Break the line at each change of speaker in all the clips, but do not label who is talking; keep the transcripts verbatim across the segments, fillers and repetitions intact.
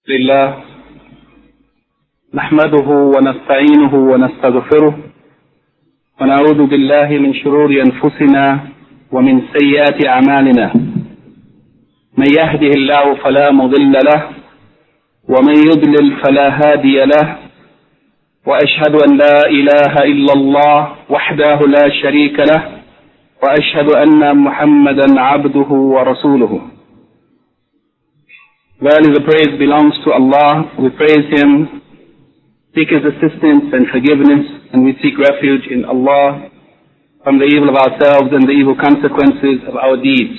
لله نحمده ونستعينه ونستغفره ونعوذ بالله من شرور أنفسنا ومن سيئات أعمالنا من يهده الله فلا مضل له ومن يضلل فلا هادي له وأشهد أن لا إله إلا الله وحده لا شريك له وأشهد أن محمدا عبده ورسوله. Verily the praise belongs to Allah. We praise Him, seek His assistance and forgiveness, and we seek refuge in Allah from the evil of ourselves and the evil consequences of our deeds.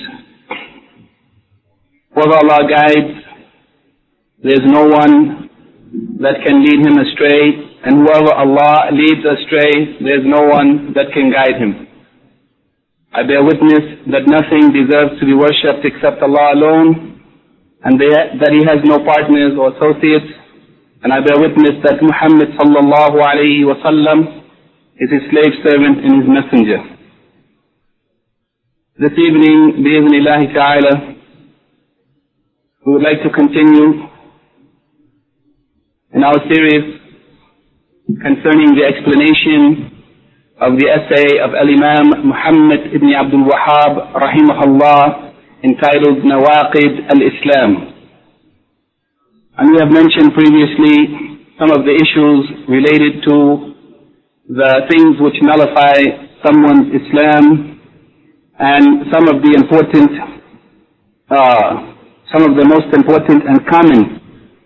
Whoever Allah guides, there is no one that can lead him astray, and whoever Allah leads astray, there is no one that can guide him. I bear witness that nothing deserves to be worshipped except Allah alone, and that He has no partners or associates, and I bear witness that Muhammad sallallahu alayhi wa sallam is His slave servant and His messenger. This evening, bi-idhnillahi ta'ala, we would like to continue in our series concerning the explanation of the essay of Al-Imam Muhammad ibn Abdul Wahhab rahimahullah, entitled Nawaqid al-Islam. And we have mentioned previously some of the issues related to the things which nullify someone's Islam, and some of the important, uh, some of the most important and common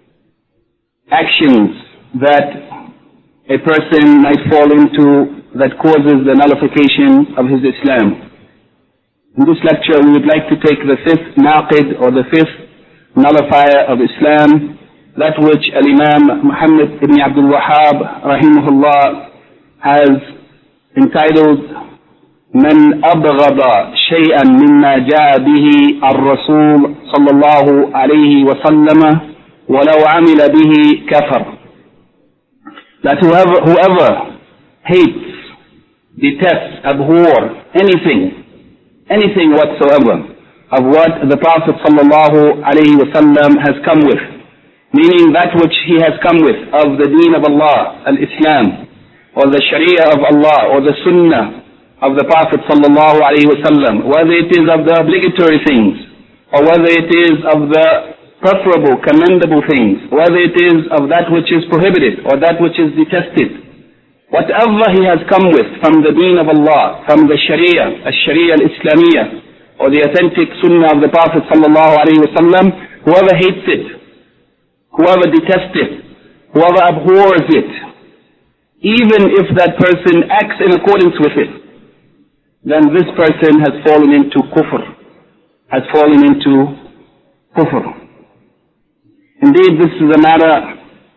actions that a person might fall into that causes the nullification of his Islam. In this lecture, we would like to take the fifth naqid, or the fifth nullifier of Islam, that which Al-Imam Muhammad ibn Abdul Wahhab rahimahullah has entitled Man abghada shay'an mimma ja'a bihi ar-Rasul sallallahu alayhi wa sallam walau amila bihi kafar. That whoever, whoever hates, detests, abhor anything anything whatsoever of what the Prophet sallallahu alaihi wasallam has come with, meaning that which he has come with of the deen of Allah, al-Islam, or the Sharia of Allah, or the Sunnah of the Prophet sallallahu alaihi wasallam, whether it is of the obligatory things, or whether it is of the preferable, commendable things, whether it is of that which is prohibited, or that which is detested. Whatever he has come with from the deen of Allah, from the Sharia, al-Sharia al-Islamiyah, or the authentic Sunnah of the Prophet sallallahu alaihi wasallam, whoever hates it, whoever detests it, whoever abhors it, even if that person acts in accordance with it, then this person has fallen into kufr, has fallen into kufr. Indeed, this is a matter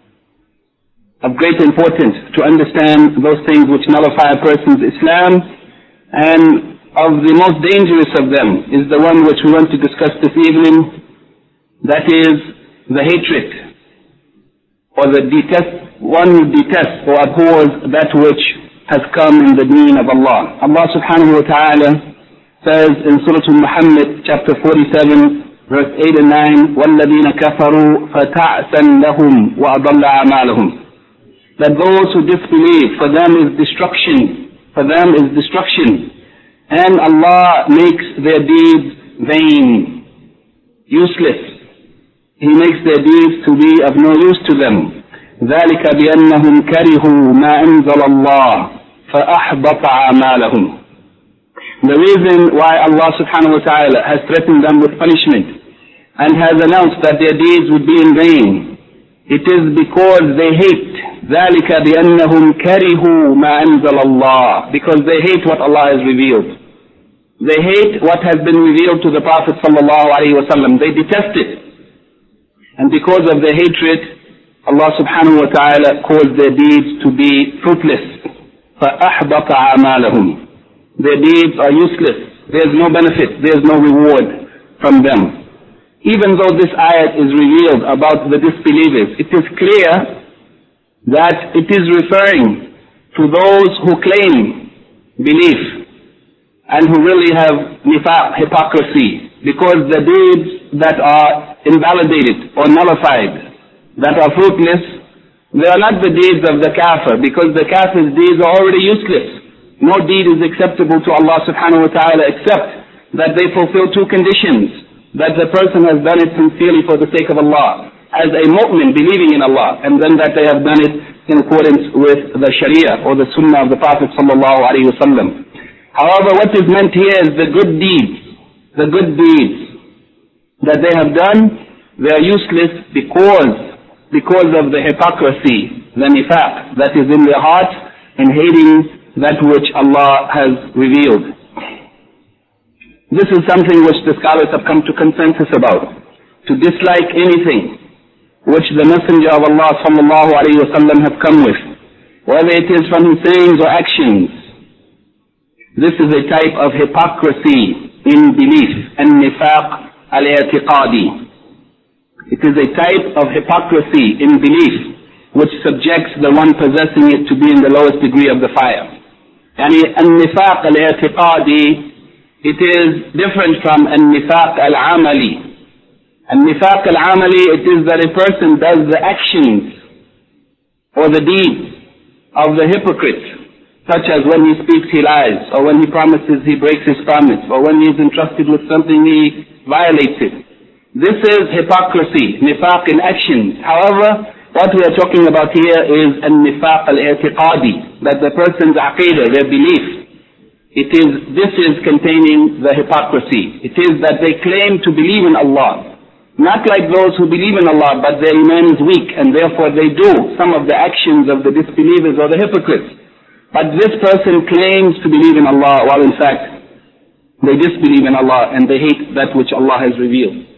of great importance to understand those things which nullify a person's Islam, and of the most dangerous of them is the one which we want to discuss this evening, that is the hatred, or the detest, one who detests or abhors that which has come in the deen of Allah. Allah subhanahu wa ta'ala says in Surah Al-Muhammad chapter forty-seven verse eight and nine, وَالَّذِينَ كَفَرُوا فَتَعْسًا لَهُمْ وَأَضَلَّ أَعْمَالَهُمْ, that those who disbelieve, for them is destruction, for them is destruction, and Allah makes their deeds vain, useless. He makes their deeds to be of no use to them. ذَلِكَ بِأَنَّهُمْ كَرِهُوا مَا أَنزَلَ اللَّهُ فَأَحْبَطَ أَعْمَالَهُمْ. The reason why Allah subhanahu wa ta'ala has threatened them with punishment and has announced that their deeds would be in vain, it is because they hate. ذَلِكَ بِأَنَّهُمْ كَرِهُوا مَا أَنزَلَ اللَّهُ, because they hate what Allah has revealed. They hate what has been revealed to the Prophet sallallahu alaihi wasallam. They detest it. And because of their hatred, Allah subhanahu wa ta'ala caused their deeds to be fruitless. فَأَحْبَطَ أَعْمَالَهُمْ. Their deeds are useless. There is no benefit. There is no reward from them. Even though this ayat is revealed about the disbelievers, it is clear that it is referring to those who claim belief and who really have nifaq, hypocrisy, because the deeds that are invalidated or nullified that are fruitless, they are not the deeds of the kafir, because the kafir's deeds are already useless. No deed is acceptable to Allah subhanahu wa ta'ala except that they fulfill two conditions. That the person has done it sincerely for the sake of Allah, as a mu'min believing in Allah, and then that they have done it in accordance with the sharia or the sunnah of the Prophet sallallahu alaihi wasallam. However, what is meant here is the good deeds. The good deeds that they have done, they are useless because because of the hypocrisy, the nifaq that is in their heart and hating that which Allah has revealed. This is something which the scholars have come to consensus about. To dislike anything which the Messenger of Allah sallallahu alayhi wa sallam have come with, whether it is from his sayings or actions. This is a type of hypocrisy in belief, and nifaq al-i'tiqadi. It is a type of hypocrisy in belief which subjects the one possessing it to be in the lowest degree of the fire. Yani al-nifaq al-i'tiqadi, it is different from al-nifaq al-amali. Al-nifaq al-amali, it is that a person does the actions or the deeds of the hypocrite, such as when he speaks he lies, or when he promises he breaks his promise, or when he is entrusted with something he violates it. This is hypocrisy, nifaq in actions. However, what we are talking about here is al-nifaq al-i'tiqadi, that the person's aqidah, their belief, it is, this is containing the hypocrisy. It is that they claim to believe in Allah, not like those who believe in Allah, but their iman is weak, and therefore they do some of the actions of the disbelievers or the hypocrites. But this person claims to believe in Allah, while in fact they disbelieve in Allah and they hate that which Allah has revealed.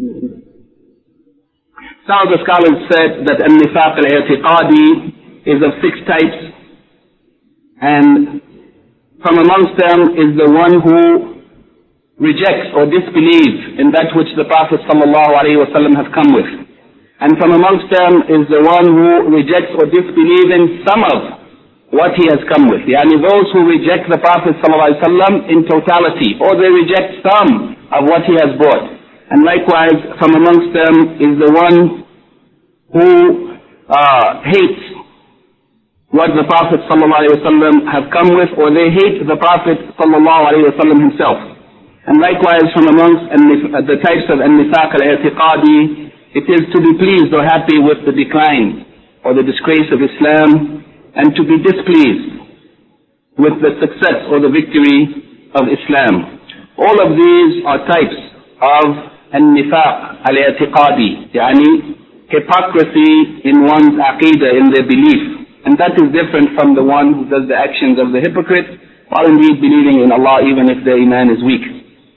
Some of the scholars said that al-nifaq al-i'tiqadi is of six types, and from amongst them is the one who rejects or disbelieves in that which the Prophet sallallahu alaihi wasallam has come with. And from amongst them is the one who rejects or disbelieves in some of what he has come with. Yani those who reject the Prophet sallallahu alaihi wasallam in totality, or they reject some of what he has brought. And likewise, from amongst them is the one who uh, hates what the Prophet sallallahu alaihi wasallam have come with, or they hate the Prophet sallallahu alaihi wasallam himself. And likewise, from amongst the types of al-nifaq al-i'tiqadi, it is to be pleased or happy with the decline or the disgrace of Islam, and to be displeased with the success or the victory of Islam. All of these are types of al-nifaq al-i'tiqadi, yani hypocrisy in one's aqidah, in their belief. And that is different from the one who does the actions of the hypocrite, while indeed believing in Allah even if their iman is weak.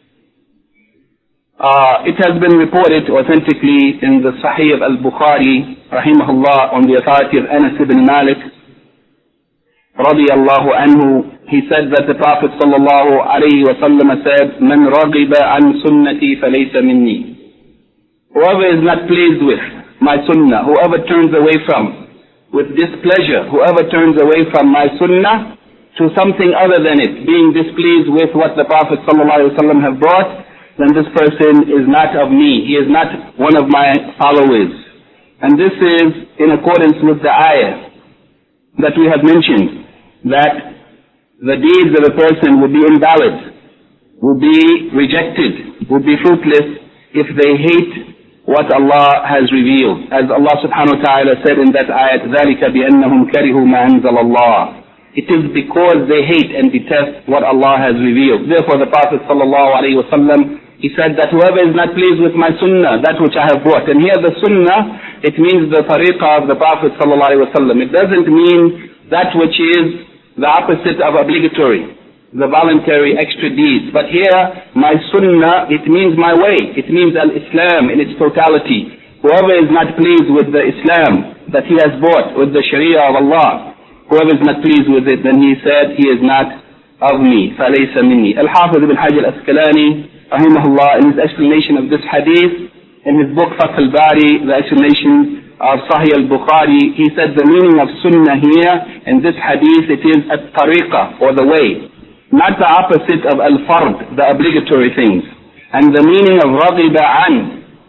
Uh, it has been reported authentically in the Sahih of al-Bukhari, rahimahullah, on the authority of Anas ibn Malik, radiyallahu anhu, he said that the Prophet sallallahu alayhi wa sallam said, "Man raghiba an sunnati falaysa minni." Whoever is not pleased with my sunnah, whoever turns away from, with displeasure, whoever turns away from my sunnah to something other than it, being displeased with what the Prophet sallallahu alayhi wa sallam have brought, then this person is not of me. He is not one of my followers. And this is in accordance with the ayah that we have mentioned, that the deeds of a person will be invalid, will be rejected, will be fruitless if they hate what Allah has revealed. As Allah subhanahu wa ta'ala said in that ayat, ذَلِكَ بِأَنَّهُمْ كَرِهُوا مَا أَنزَلَ اللَّهِ. It is because they hate and detest what Allah has revealed. Therefore the Prophet sallallahu alayhi wa sallam, he said that whoever is not pleased with my sunnah, that which I have brought. And here the sunnah, it means the tariqah of the Prophet sallallahu alayhi wa sallam. It doesn't mean that which is the opposite of obligatory, the voluntary extra deeds. But here, my sunnah, it means my way. It means al-Islam in its totality. Whoever is not pleased with the Islam that he has brought, with the Sharia of Allah, whoever is not pleased with it, then he said, he is not of me. فَلَيْسَ مِنِّي. Al-Hafiz ibn Hajar al-Asqalani, rahimahullah, in his explanation of this hadith, in his book Fath al-Bari, the explanation of Sahih al-Bukhari, he said the meaning of sunnah here in this hadith, it is at-tariqah, or the way, not the opposite of al-fard, the obligatory things. And the meaning of raghiba an,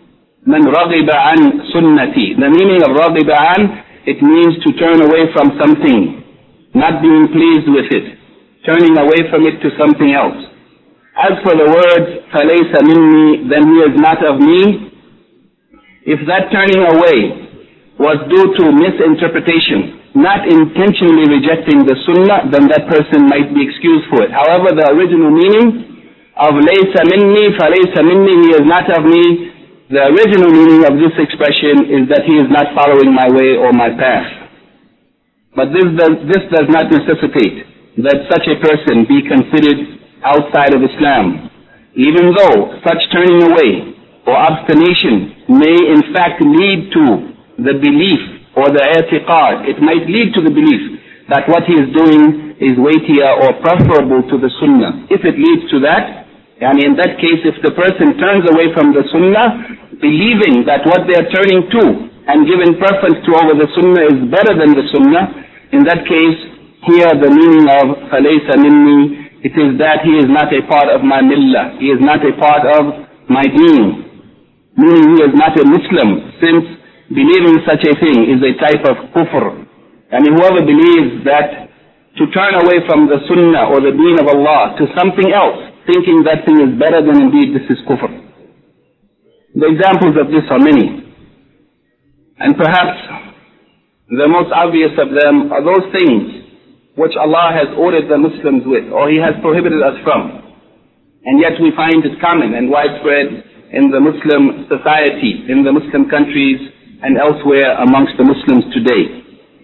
من رغب عن سنتي. The meaning of رغب عن, it means to turn away from something, not being pleased with it, turning away from it to something else. As for the words فليس مني, then he is not of me, if that turning away was due to misinterpretation, not intentionally rejecting the sunnah, then that person might be excused for it. However, the original meaning of ليس مني فليس مني, he is not of me, the original meaning of this expression is that he is not following my way or my path. But this does, this does not necessitate that such a person be considered outside of Islam, even though such turning away or abstination may in fact lead to the belief or the i'tiqad. It might lead to the belief that what he is doing is weightier or preferable to the sunnah. If it leads to that, and in that case, if the person turns away from the sunnah, believing that what they are turning to and giving preference to over the sunnah is better than the sunnah, in that case, here the meaning of فَلَيْسَ مِنِّي, it is that he is not a part of my millah, he is not a part of my deen, meaning he is not a Muslim, since believing such a thing is a type of kufr. And whoever believes that to turn away from the sunnah or the deen of Allah to something else, thinking that thing is better, than indeed this is kufr. The examples of this are many. And perhaps the most obvious of them are those things which Allah has ordered the Muslims with, or He has prohibited us from. And yet we find it common and widespread in the Muslim society, in the Muslim countries, and elsewhere amongst the Muslims today.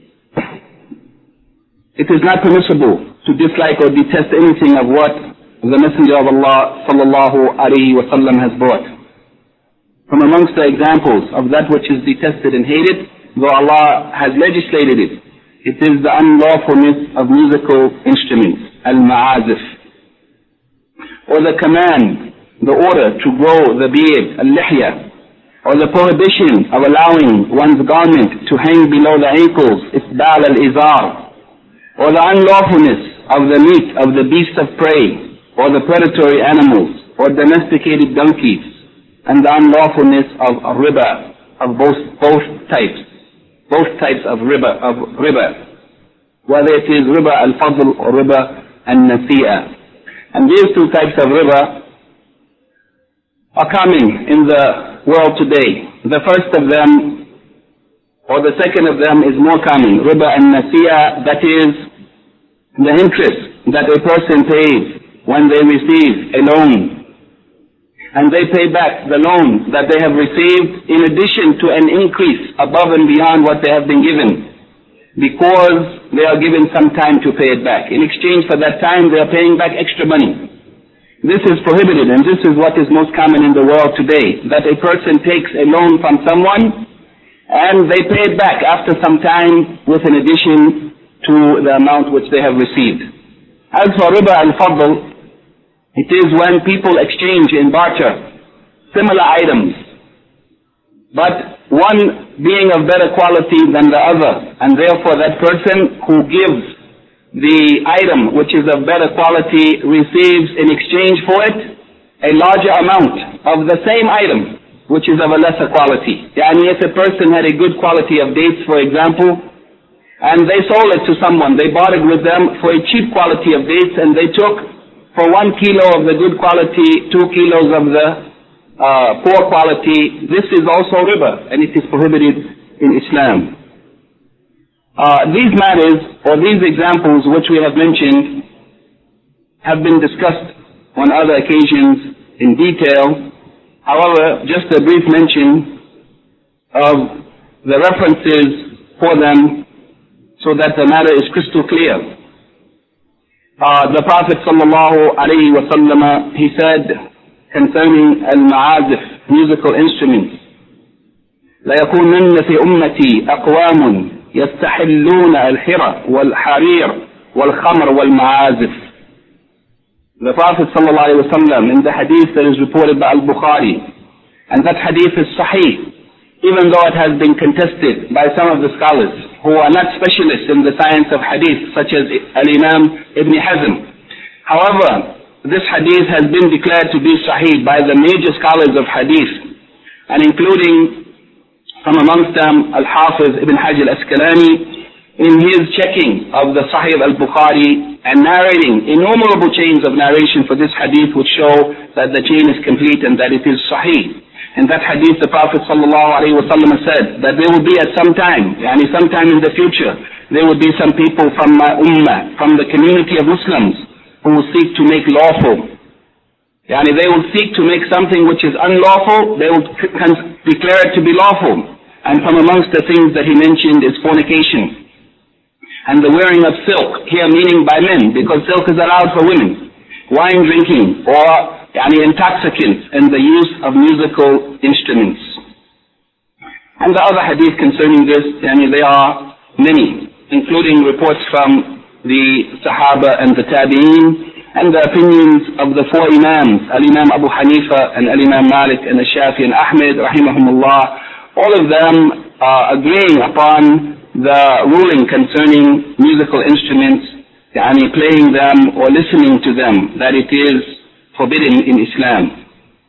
It is not permissible to dislike or detest anything of what the Messenger of Allah sallallahu alaihi wasallam has brought. From amongst the examples of that which is detested and hated, though Allah has legislated it, it is the unlawfulness of musical instruments, al-ma'azif, or the command, the order to grow the beard, al-lihya, or the prohibition of allowing one's garment to hang below the ankles, isbal al-izar, or the unlawfulness of the meat of the beasts of prey, or the predatory animals, or domesticated donkeys, and the unlawfulness of riba, of both, both types, both types of riba, of riba, whether it is riba al-fadl or riba al-nasi'a. And these two types of riba are common in the world today. The first of them, or the second of them, is more common, riba al-nasi'a, that is the interest that a person pays when they receive a loan, and they pay back the loan that they have received in addition to an increase above and beyond what they have been given, because they are given some time to pay it back. In exchange for that time, they are paying back extra money. This is prohibited, and this is what is most common in the world today, that a person takes a loan from someone and they pay it back after some time with an addition to the amount which they have received. As for riba al-fadl, it is when people exchange in barter similar items, but one being of better quality than the other, and therefore that person who gives the item which is of better quality receives in exchange for it a larger amount of the same item which is of a lesser quality. Yani if a person had a good quality of dates, for example, and they sold it to someone, they bought it with them for a cheap quality of dates, and they took for one kilo of the good quality, two kilos of the uh, poor quality, this is also riba, and it is prohibited in Islam. Uh, these matters, or these examples which we have mentioned, have been discussed on other occasions in detail. However, just a brief mention of the references for them so that the matter is crystal clear. Uh, the Prophet sallallahu alayhi wa sallam, he said concerning al-ma'azif, musical instruments, لَيَكُونَنَّ فِي أُمَّتِي أَقْوَامٌ يَسْتَحِلُّونَ الْحِرَةَ وَالْحَرِيرَ وَالْخَمْرَ وَالْمَعَازِفِ. The Prophet sallallahu alayhi wa sallam, in the hadith that is reported by Al-Bukhari, and that hadith is sahih, even though it has been contested by some of the scholars who are not specialists in the science of hadith, such as Al-Imam Ibn Hazm. However, this hadith has been declared to be sahih by the major scholars of hadith, and including from amongst them Al-Hafiz Ibn Hajar Al-Asqalani, in his checking of the Sahih al-Bukhari and narrating innumerable chains of narration for this hadith, would show that the chain is complete and that it is Sahih. In that hadith, the Prophet sallallahu alaihi wasallam said that there will be at some time, yani sometime in the future, there will be some people from my ummah, from the community of Muslims, who will seek to make lawful. Yani they will seek to make something which is unlawful, they will declare it to be lawful. And from amongst the things that he mentioned is fornication. And the wearing of silk, here meaning by men, because silk is allowed for women. Wine drinking, or yani, intoxicants, and the use of musical instruments. And the other hadith concerning this, yani, there are many, including reports from the Sahaba and the Tabi'een, and the opinions of the four Imams, Al-Imam Abu Hanifa, and Al-Imam Malik, and Al-Shafi, and Ahmed, rahimahumullah. All of them are agreeing upon the ruling concerning musical instruments, yani playing them or listening to them, that it is forbidden in Islam.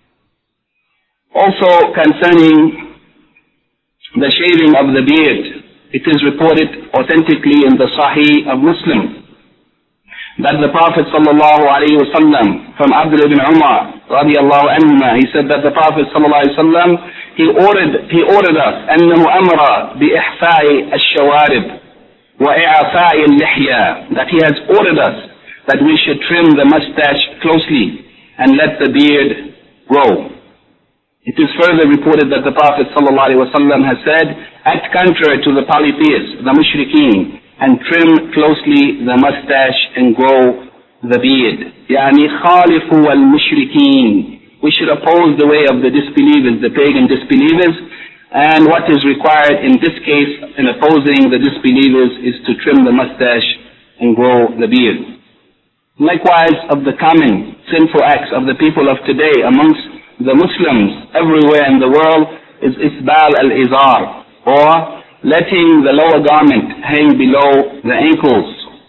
Also concerning the shaving of the beard, it is reported authentically in the Sahih of Muslim that the Prophet sallallahu alaihi wasallam, from Abdullah ibn Umar radiyallahu anhuma, he said that the Prophet sallallahu alaihi wasallam, he ordered he ordered us أنه أمر بإحفاء الشوارب وإعفاء اللحية, that he has ordered us that we should trim the mustache closely and let the beard grow. It is further reported that the Prophet sallallahu alaihi wasallam has said, act contrary to the polytheists, the mushrikeen, and trim closely the mustache and grow the beard. يعني خالفوا المشركين. We should oppose the way of the disbelievers, the pagan disbelievers, and what is required in this case in opposing the disbelievers is to trim the mustache and grow the beard. Likewise, of the common sinful acts of the people of today amongst the Muslims everywhere in the world is isbal al-izar, or letting the lower garment hang below the ankles.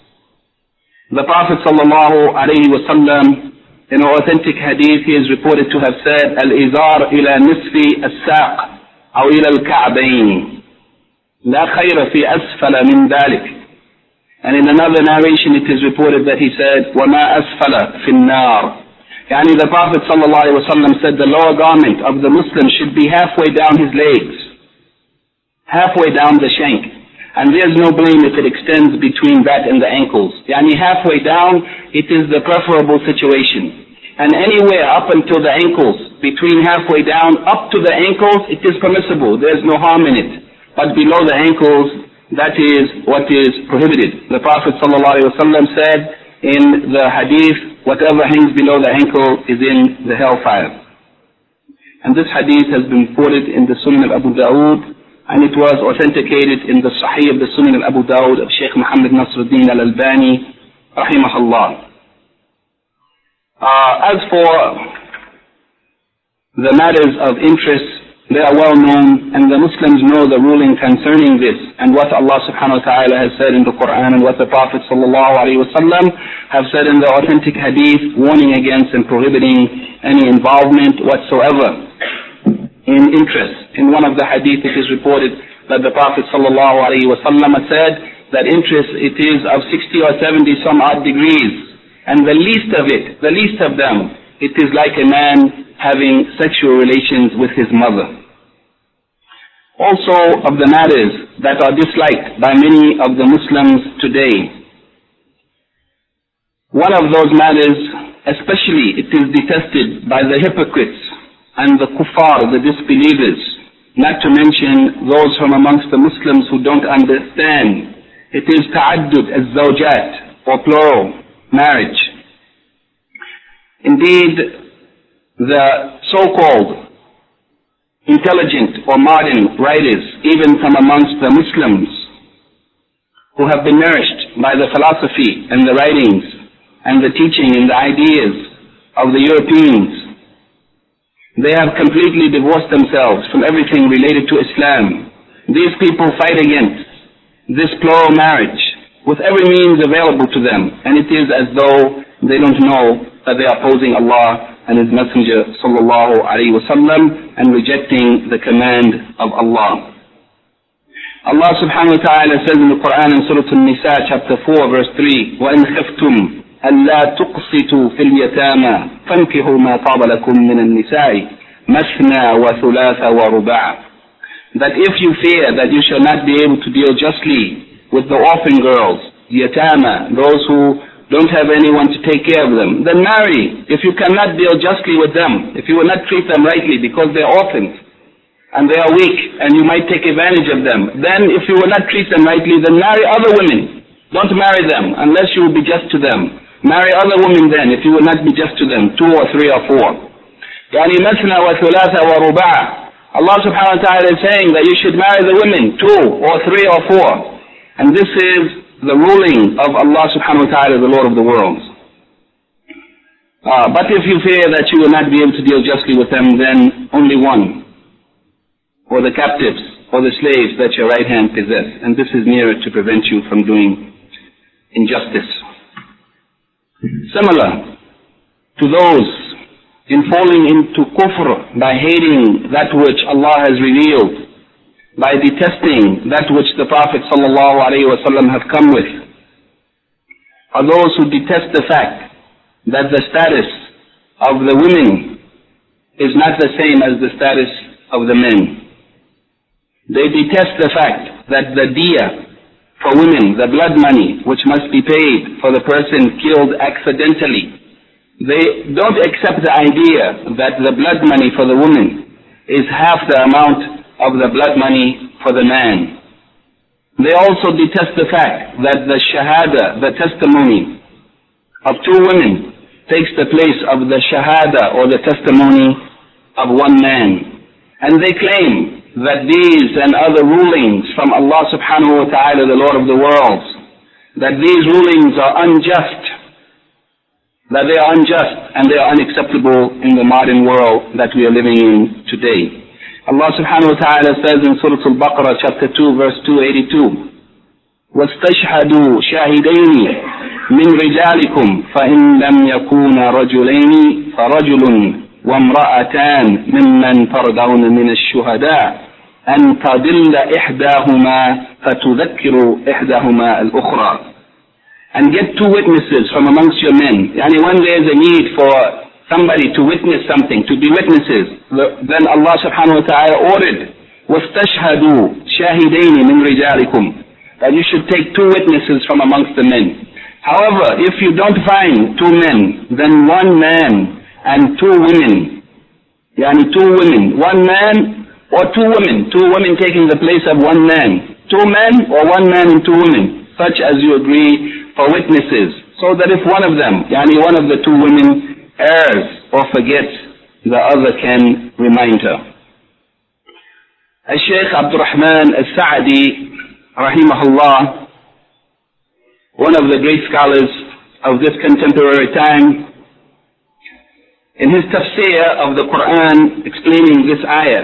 The Prophet sallallahu alaihi wasallam, in an authentic hadith, he is reported to have said, al-izar ila nisfi as-saq, aw ila al-ka'bayn, la khayra fi asfala min dhalik. And in another narration it is reported that he said, وَمَا أَسْفَلَ فِي النَّارِ. Yani the Prophet sallallahu alaihi wasallam said the lower garment of the Muslim should be halfway down his legs, halfway down the shank, and there's no blame if it extends between that and the ankles. Yani halfway down, it is the preferable situation. And anywhere up until the ankles, between halfway down up to the ankles, it is permissible. There's no harm in it. But below the ankles, that is what is prohibited. The Prophet ﷺ said in the hadith, whatever hangs below the ankle is in the hellfire. And this hadith has been reported in the Sunan of Abu Dawood, and it was authenticated in the Sahih of the Sunan of Abu Dawood of Shaykh Muhammad Nasruddin al-Albani, rahimahullah. Uh, as for the matters of interest, they are well known, and the Muslims know the ruling concerning this, and what Allah subhanahu wa ta'ala has said in the Quran, and what the Prophet sallallahu alaihi wasallam have said in the authentic hadith, warning against and prohibiting any involvement whatsoever in interest. In one of the hadith it is reported that the Prophet sallallahu alaihi wasallam said that interest, it is of sixty or seventy some odd degrees, and the least of it, the least of them, it is like a man having sexual relations with his mother. Also of the matters that are disliked by many of the Muslims today, one of those matters, especially it is detested by the hypocrites and the kuffar, the disbelievers, not to mention those from amongst the Muslims who don't understand. It is ta'addud az-zawjat, or plural marriage. Indeed, the so-called intelligent or modern writers, even from amongst the Muslims, who have been nourished by the philosophy and the writings and the teaching and the ideas of the Europeans, they have completely divorced themselves from everything related to Islam. These people fight against this plural marriage with every means available to them, and it is as though they don't know that they are opposing Allah and His Messenger sallallahu alayhi wa sallam, and rejecting the command of Allah. Allah subhanahu wa ta'ala says in the Quran in Surah An-Nisa chapter four verse three, وَإِنْ خِفْتُمْ أَلَّا تُقْسِطُوا فِي الْيَتَامَى فَانْكِحُوا مَا طَابَ لَكُم مِّنَ النِّسَاءِ مَثْنَى وَثُلَاثَ وَرُبَاعَ. That if you fear that you shall not be able to deal justly with the orphan girls, yatama, those who don't have anyone to take care of them, then marry. If you cannot deal justly with them, if you will not treat them rightly because they're orphans and they are weak and you might take advantage of them, then if you will not treat them rightly, then marry other women. Don't marry them unless you will be just to them. Marry other women then if you will not be just to them, two or three or four. يعني مثنى وثلاث ورباع. Allah subhanahu wa ta'ala is saying that you should marry the women, two or three or four. And this is the ruling of Allah subhanahu wa ta'ala, the Lord of the worlds. Uh, but if you fear that you will not be able to deal justly with them, then only one, or the captives, or the slaves that your right hand possess. And this is nearer to prevent you from doing injustice. Similar to those in falling into kufr by hating that which Allah has revealed, by detesting that which the Prophet sallallahu alaihi wasallam have come with, are those who detest the fact that the status of the women is not the same as the status of the men. They detest the fact that the diya for women, the blood money which must be paid for the person killed accidentally, they don't accept the idea that the blood money for the woman is half the amount of the blood money for the man. They also detest the fact that the shahada, the testimony of two women, takes the place of the shahada or the testimony of one man. And they claim that these and other rulings from Allah subhanahu wa ta'ala, the Lord of the worlds, that these rulings are unjust, that they are unjust and they are unacceptable in the modern world that we are living in today. Allah subhanahu wa ta'ala says in Surah Al-Baqarah chapter two verse two eighty-two, وَاسْتَشْهَدُوا شَاهِدَيْنِ مِنْ رِجَالِكُمْ فَإِنْ لَمْ يَكُونَا رَجُلَيْنِ فَرَجُلٌ وَامْرَأَتَانِ مِمَّنْ تَرْضَوْنَ مِنَ الشُّهَدَاءِ أَنْ تَضِلَّ إِحْدَاهُمَا فَتُذَكِّرُ إِحْدَاهُمَا الْأُخْرَى. And get two witnesses from amongst your men. Yani when there is a need for somebody to witness something, to be witnesses, then Allah subhanahu wa ta'ala ordered, وَاسْتَشْهَدُوا شَاهِدَيْنِ مِنْ رِجَالِكُمْ, that you should take two witnesses from amongst the men. However, if you don't find two men, then one man and two women, yani two women, one man or two women, two women taking the place of one man, two men or one man and two women, such as you agree for witnesses, so that if one of them, yani one of the two women, errs or forgets, the other can remind her. Al-Shaykh Abdul Rahman Al-Sa'di, rahimahullah, one of the great scholars of this contemporary time, in his tafsir of the Quran explaining this ayah,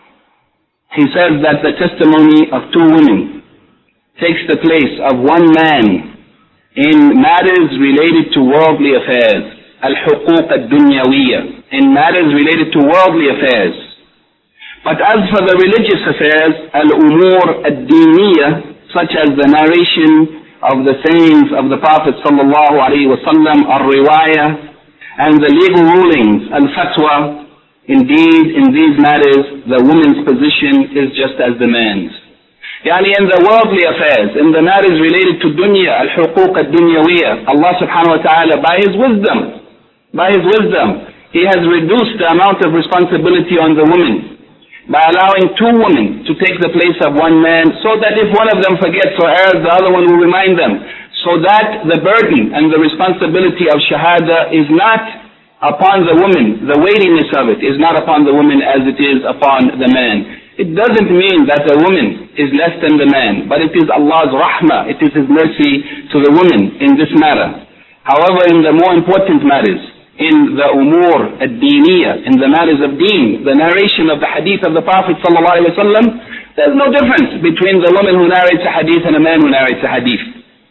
he says that the testimony of two women takes the place of one man in matters related to worldly affairs, al-huquq al-dunyawiyya, in matters related to worldly affairs. But as for the religious affairs, al-umur al-diniyya, such as the narration of the sayings of the Prophet sallallahu alaihi wasallam, al-riwayah, and the legal rulings, al-fatwa, indeed in these matters the woman's position is just as the man's. Yani in the worldly affairs, in the matters related to dunya, al-huquq al-dunyawiyya, Allah subhanahu wa ta'ala, by His wisdom, by His wisdom, He has reduced the amount of responsibility on the woman by allowing two women to take the place of one man, so that if one of them forgets or errs, the other one will remind them, so that the burden and the responsibility of shahada is not upon the woman, the weightiness of it is not upon the woman as it is upon the man. It doesn't mean that the woman is less than the man, but it is Allah's rahmah, it is His mercy to the woman in this matter. However, in the more important matters, in the umur ad-diniyya, in the matters of deen, the narration of the hadith of the Prophet sallallahu alaihi wasallam, there's no difference between the woman who narrates a hadith and a man who narrates a hadith.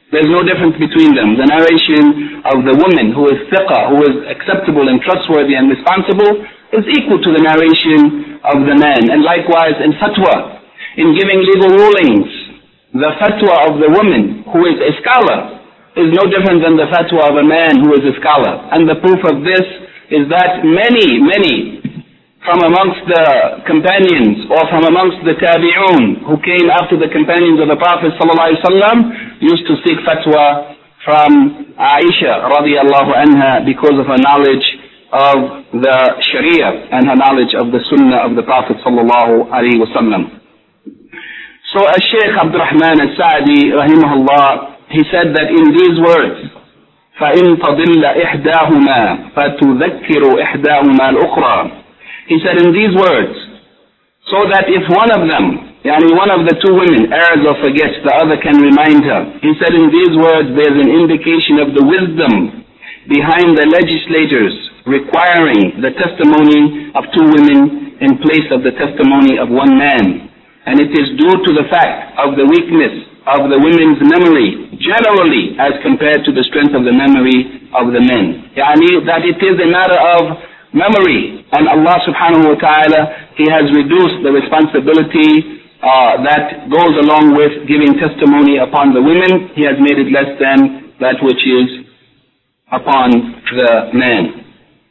There's no difference between them. The narration of the woman who is thiqa, who is acceptable and trustworthy and responsible, is equal to the narration of the man. And likewise in fatwa, in giving legal rulings, the fatwa of the woman who is a scholar is no different than the fatwa of a man who is a scholar. And the proof of this is that many, many from amongst the companions or from amongst the tabi'un who came after the companions of the Prophet ﷺ used to seek fatwa from Aisha radiallahu anha because of her knowledge of the Sharia and her knowledge of the Sunnah of the Prophet sallallahu alaihi wasallam. So as Shaykh Abdul Rahman al-Sa'di rahimahullah, he said that in these words, فَإِن تَضِلَّ إِحْدَاهُمَا فَتُذَكِّرُ إِحْدَاهُمَا الْأُخْرَى. He said in these words, so that if one of them, yani one of the two women, errs or forgets, the other can remind her. He said in these words, there's an indication of the wisdom behind the legislators requiring the testimony of two women in place of the testimony of one man. And it is due to the fact of the weakness of the women's memory, generally, as compared to the strength of the memory of the men. Yani that it is a matter of memory, and Allah subhanahu wa ta'ala, He has reduced the responsibility uh, that goes along with giving testimony upon the women. He has made it less than that which is upon the man.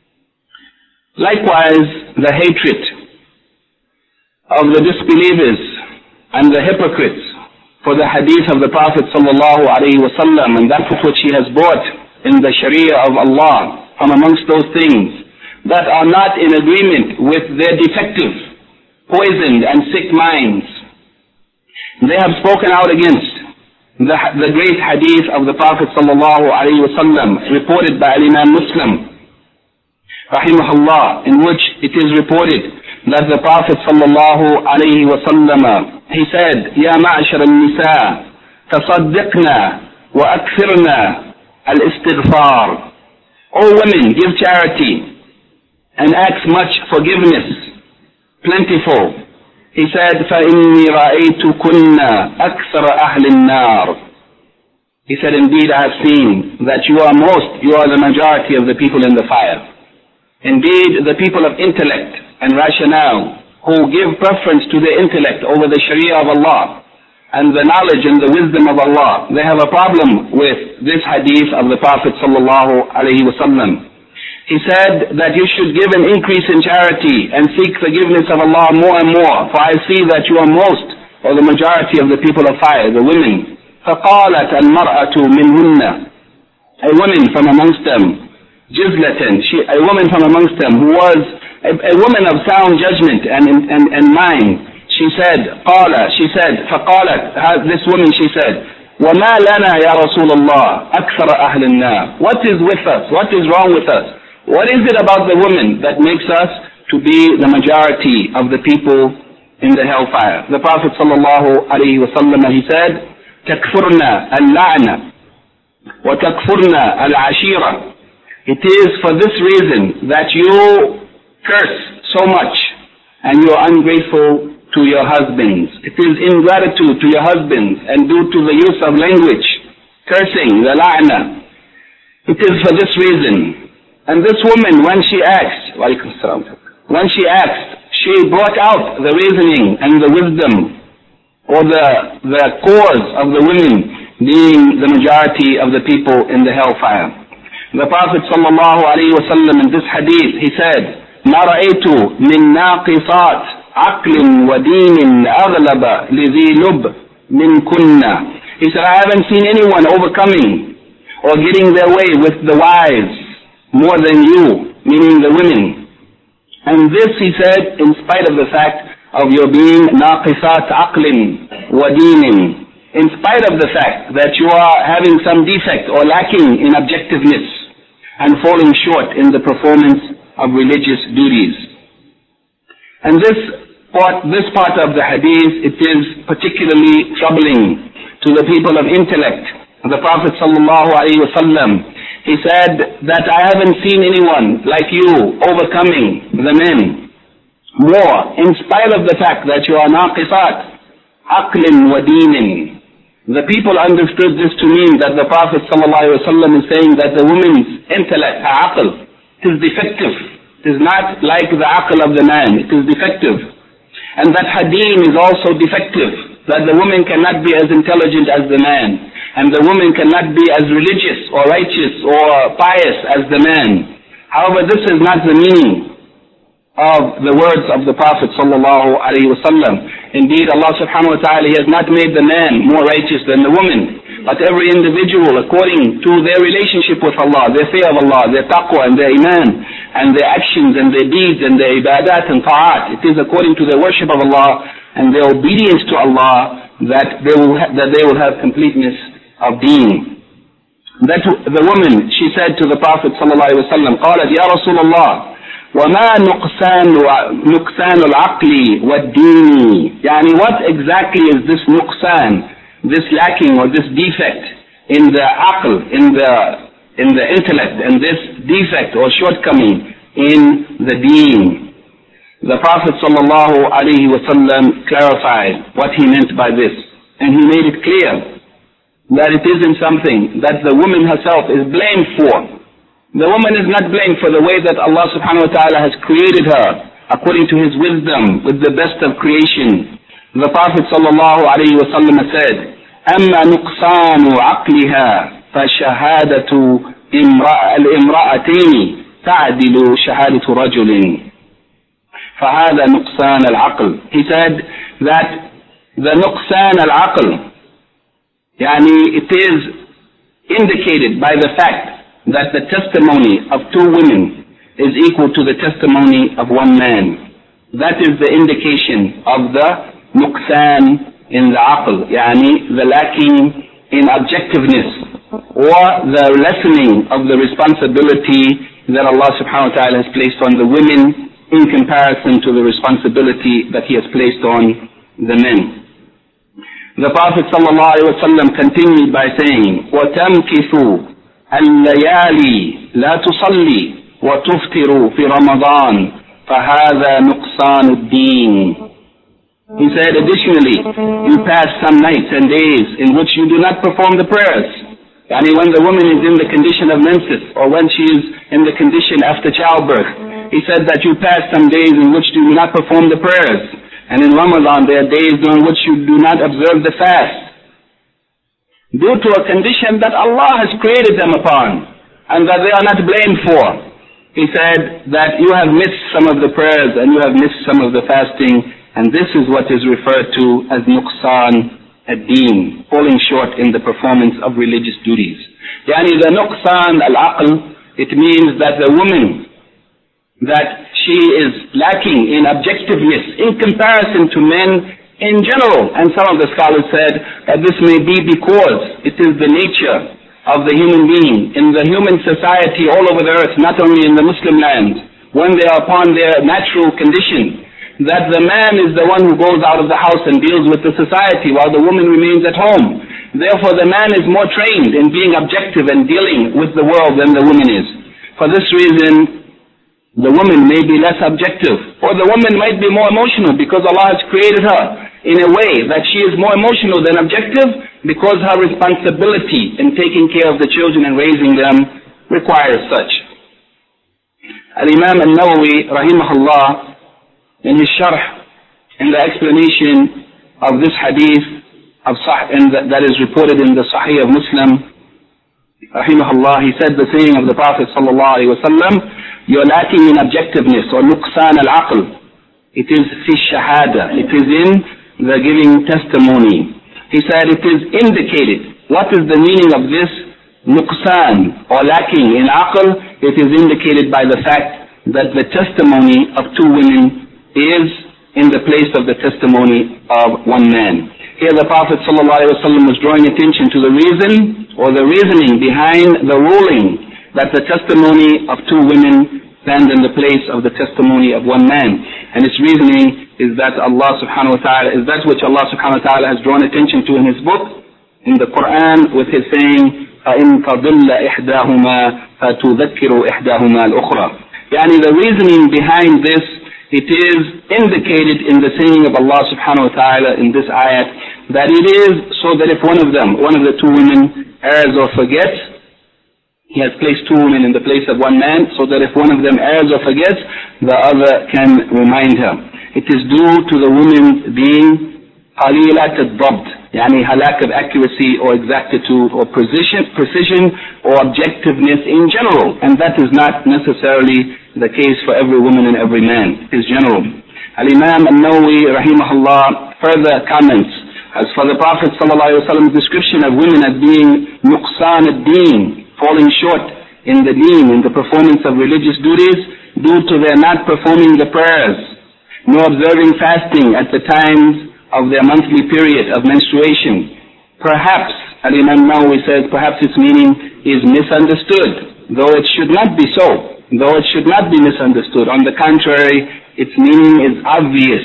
Likewise, the hatred of the disbelievers and the hypocrites for the hadith of the Prophet sallallahu alaihi wasallam and that which he has brought in the Sharia of Allah from amongst those things that are not in agreement with their defective, poisoned and sick minds. They have spoken out against the, the great hadith of the Prophet sallallahu alaihi wasallam reported by Imam Muslim rahimahullah, in which it is reported that the Prophet sallallahu alaihi wasallam, he said, Ya ma'ashar al-nisa, tasaddiqna wa akthirna al-istighfar. O women, give charity and ask much forgiveness, plentiful. He said, فَإِنِّي رَأَيْتُكُنَّ أَكْثَرَ أَهْلِ النَّارِ. He said, indeed I have seen that you are most, you are the majority of the people in the fire. Indeed, the people of intellect and rationale who give preference to their intellect over the Sharia of Allah and the knowledge and the wisdom of Allah, they have a problem with this hadith of the Prophet sallallahu alaihi wasallam. He said that you should give an increase in charity and seek forgiveness of Allah more and more, for I see that you are most, or the majority of the people of fire, the women. فَقَالَتْ الْمَرْأَةُ مِنْهُنَّ. A woman from amongst them, جِزْلَةً, she, a woman from amongst them who was a, a woman of sound judgment and, and, and mind, she said, قَالَ, she said, فَقَالَتْ, this woman, she said, وَمَا لَنَا يَا رَسُولَ اللَّهِ أَكْثَرَ أَهْلِ النَّارِ. What is with us? What is wrong with us? What is it about the woman that makes us to be the majority of the people in the hellfire? The Prophet sallallahu alaihi wasallam, he said, تَكْفُرْنَا اللَّعْنَ وَتَكْفُرْنَا الْعَشِيرَةِ. It is for this reason that you curse so much and you are ungrateful to your husbands. It is ingratitude to your husbands and due to the use of language, cursing, the la'na. It is for this reason. And this woman, when she asked, when she asked, she brought out the reasoning and the wisdom, or the, the cause of the women being the majority of the people in the hellfire. The Prophet sallallahu alaihi wasallam in this hadith, he said, مَا رَأَيْتُ مِن نَاقِصَاتٍ عَقْلٍ وَدِينٍ أَغْلَبَ لِذِي لُبٍ مِنْ كُنَّ. He said, I haven't seen anyone overcoming or getting their way with the wise more than you, meaning the women. And this, he said, in spite of the fact of your being naqisat aqlin wa deenin, in spite of the fact that you are having some defect or lacking in objectiveness and falling short in the performance of religious duties. And this part, this part of the hadith, it is particularly troubling to the people of intellect. The Prophet sallallahu alaihi wasallam, he said that I haven't seen anyone like you overcoming the men more, in spite of the fact that you are naqisat aqlin wa deenin, the people understood this to mean that the Prophet ﷺ is saying that the woman's intellect, her aql, is defective. It is not like the aql of the man. It is defective. And that her deen is also defective. That the woman cannot be as intelligent as the man. And the woman cannot be as religious or righteous or pious as the man. However, this is not the meaning of the words of the Prophet sallallahu alaihi wasallam. Indeed, Allah subhanahu wa ta'ala, He has not made the man more righteous than the woman. But every individual, according to their relationship with Allah, their fear of Allah, their taqwa and their iman, and their actions and their deeds and their ibadat and ta'at, it is according to their worship of Allah and their obedience to Allah that they will ha- that they will have completeness of deen. That the woman, she said to the Prophet sallallahu alaihi wasallam, قالت يا رسول الله وما نقصان نقصان العقل والدين. يعني what exactly is this nuqsan, this lacking or this defect in the aql, in the in the intellect, and this defect or shortcoming in the deen? The Prophet sallallahu alaihi wasallam clarified what he meant by this, and he made it clear that it isn't something that the woman herself is blamed for. The woman is not blamed for the way that Allah subhanahu wa ta'ala has created her according to His wisdom with the best of creation. The Prophet sallallahu alayhi wa sallam said, أَمَّا نُقْصَانُ عَقْلِهَا فَشَهَادَةُ الْإِمْرَأَتَيْنِ تَعْدِلُ شَهَادَةُ رَجُلٍ فَهَذَا نُقْصَانَ الْعَقْلِ. He said that the نُقْصَانَ الْعَقْلِ, يعني it is indicated by the fact that the testimony of two women is equal to the testimony of one man. That is the indication of the nuqsan in the aql, yani the lacking in objectiveness, or the lessening of the responsibility that Allah subhanahu wa ta'ala has placed on the women in comparison to the responsibility that He has placed on the men. The Prophet sallallahu alaihi wasallam continued by saying, وَتَمْكِثُوا الليالي لا تصلي وتفطر في رمضان فهذا نقصان الدين. He said, additionally, you pass some nights and days in which you do not perform the prayers. Yani when the woman is in the condition of menses, or when she is in the condition after childbirth, he said that you pass some days in which you do not perform the prayers. And in Ramadan there are days during which you do not observe the fast, due to a condition that Allah has created them upon, and that they are not blamed for. He said that you have missed some of the prayers and you have missed some of the fasting, and this is what is referred to as nuqsan ad-deen, falling short in the performance of religious duties. Yani the nuqsan al-aql, it means that the woman, that she is lacking in objectiveness in comparison to men in general. And some of the scholars said that this may be because it is the nature of the human being in the human society all over the earth, not only in the Muslim land, when they are upon their natural condition, that the man is the one who goes out of the house and deals with the society while the woman remains at home. Therefore the man is more trained in being objective and dealing with the world than the woman is. For this reason, the woman may be less objective, or the woman might be more emotional because Allah has created her in a way that she is more emotional than objective, because her responsibility in taking care of the children and raising them requires such. Al-Imam al-Nawawi rahimahullah, in his sharh, in the explanation of this hadith of sah- in the, that is reported in the Sahih of Muslim, rahimahullah, he said the saying of the Prophet sallallahu alaihi wasallam, you're lacking in objectiveness, or nuqsan al-aql. It is fi shahada, it is in the giving testimony. He said it is indicated. What is the meaning of this nuqsan, or lacking in aql? It is indicated by the fact that the testimony of two women is in the place of the testimony of one man. Here the Prophet ﷺ was drawing attention to the reason, or the reasoning behind the ruling that the testimony of two women stand in the place of the testimony of one man. And its reasoning is that Allah subhanahu wa ta'ala, is that which Allah subhanahu wa ta'ala has drawn attention to in His book, in the Quran, with His saying, فَإِن تَضِلَّ إِحْدَاهُمَا فَتُذَكِّرُ إِحْدَاهُمَا الْأُخْرَى. Yani the reasoning behind this it is indicated in the saying of Allah subhanahu wa ta'ala in this ayat that it is so that if one of them, one of the two women errs or forgets, He has placed two women in the place of one man, so that if one of them errs or forgets, the other can remind her. It is due to the women being qalilat al-dabt, yani her lack of accuracy or exactitude or precision, precision or objectiveness in general. And that is not necessarily the case for every woman and every man. It is general. Al-Imam al-Nawawi rahimahullah further comments, as for the Prophet sallallahu alaihi wasallam's description of women as being nuqsan ad-deen, falling short in the deen, in the performance of religious duties, due to their not performing the prayers, nor observing fasting at the times of their monthly period of menstruation. Perhaps, Al-Imam Nawawi says, perhaps its meaning is misunderstood, though it should not be so, though it should not be misunderstood. On the contrary, its meaning is obvious.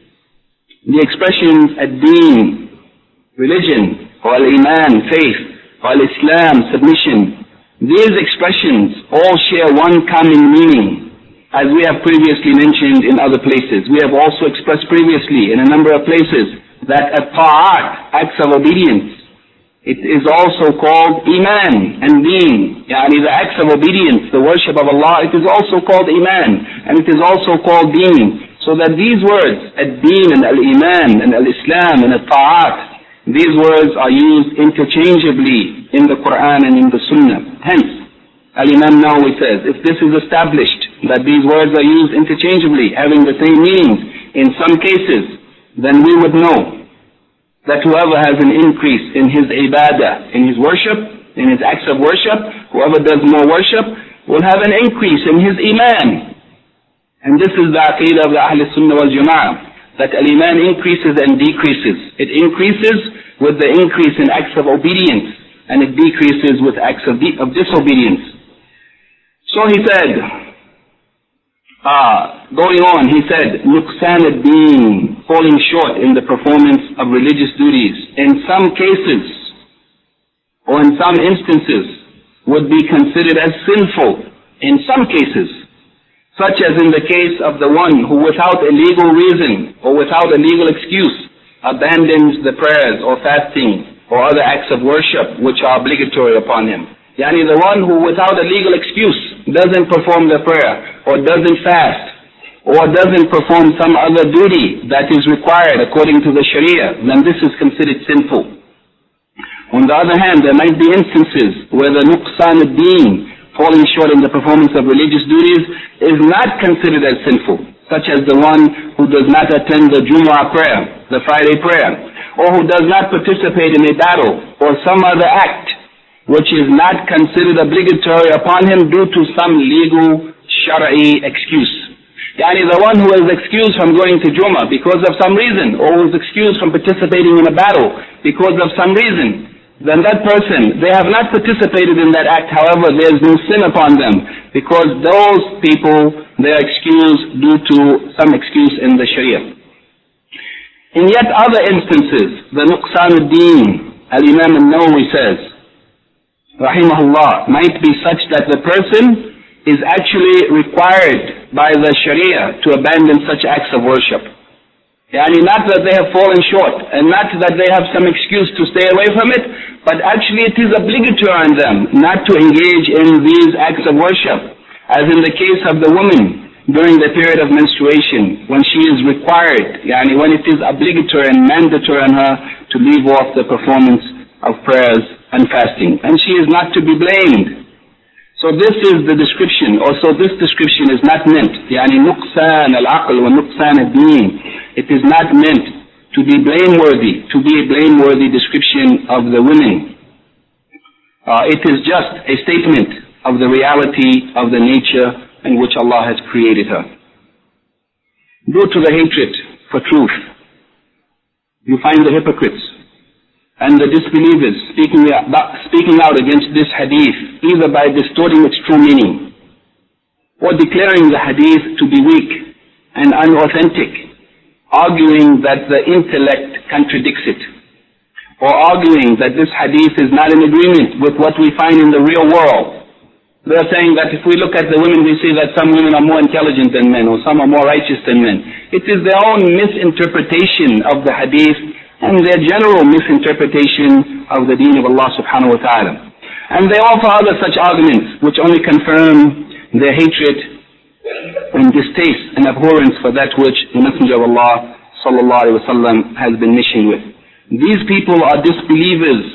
The expressions ad-deen, religion, or al-iman, faith, or al-Islam, submission, these expressions all share one common meaning, as we have previously mentioned in other places. We have also expressed previously in a number of places that at-ta'at, acts of obedience, it is also called iman and deen. Yani the acts of obedience, the worship of Allah, it is also called iman, and it is also called deen. So that these words, ad-deen and al-iman and al-Islam and at-ta'at, these words are used interchangeably in the Quran and in the Sunnah. Hence, Al-Imam Nawawi says, if this is established, that these words are used interchangeably, having the same meanings in some cases, then we would know that whoever has an increase in his ibadah, in his worship, in his acts of worship, whoever does more worship, will have an increase in his iman. And this is the aqidah of the Ahl Sunnah wal Jama'ah, that al-iman increases and decreases. It increases with the increase in acts of obedience, and it decreases with acts of, de- of disobedience. So he said, uh, going on, he said, nuqsan ad-deen, falling short in the performance of religious duties, in some cases, or in some instances, would be considered as sinful. In some cases, such as in the case of the one who without a legal reason or without a legal excuse abandons the prayers or fasting or other acts of worship which are obligatory upon him. Yani the one who without a legal excuse doesn't perform the prayer or doesn't fast or doesn't perform some other duty that is required according to the Sharia, then this is considered sinful. On the other hand, there might be instances where the nuqsan ad-deen, falling short in the performance of religious duties, is not considered as sinful, such as the one who does not attend the Jumu'ah prayer, the Friday prayer, or who does not participate in a battle or some other act which is not considered obligatory upon him due to some legal Shari'i excuse. Yani the one who is excused from going to Jumu'ah because of some reason, or who is excused from participating in a battle because of some reason, then that person, they have not participated in that act, however, there is no sin upon them, because those people, they are excused due to some excuse in the Sharia. In yet other instances, the nuqsan ad-deen, Al-Imam al-Nawawi says, rahimahullah, might be such that the person is actually required by the Sharia to abandon such acts of worship. Yani not that they have fallen short, and not that they have some excuse to stay away from it, but actually it is obligatory on them not to engage in these acts of worship, as in the case of the woman during the period of menstruation, when she is required, yani when it is obligatory and mandatory on her to leave off the performance of prayers and fasting, and she is not to be blamed. So this is the description, or so this description is not meant, yani nuqsan al-aql wa nuqsan ad-deen. It is not meant to be blameworthy, to be a blameworthy description of the women. Uh, it is just a statement of the reality of the nature in which Allah has created her. Due to the hatred for truth, you find the hypocrites and the disbelievers speaking out, speaking out against this hadith, either by distorting its true meaning or declaring the hadith to be weak and unauthentic, arguing that the intellect contradicts it, or arguing that this hadith is not in agreement with what we find in the real world. They are saying that if we look at the women, we see that some women are more intelligent than men, or some are more righteous than men. It is their own misinterpretation of the hadith and their general misinterpretation of the deen of Allah subhanahu wa ta'ala. And they offer other such arguments which only confirm their hatred and distaste and abhorrence for that which the Messenger of Allah sallallahu alaihi wasallam has been missioned with. These people are disbelievers,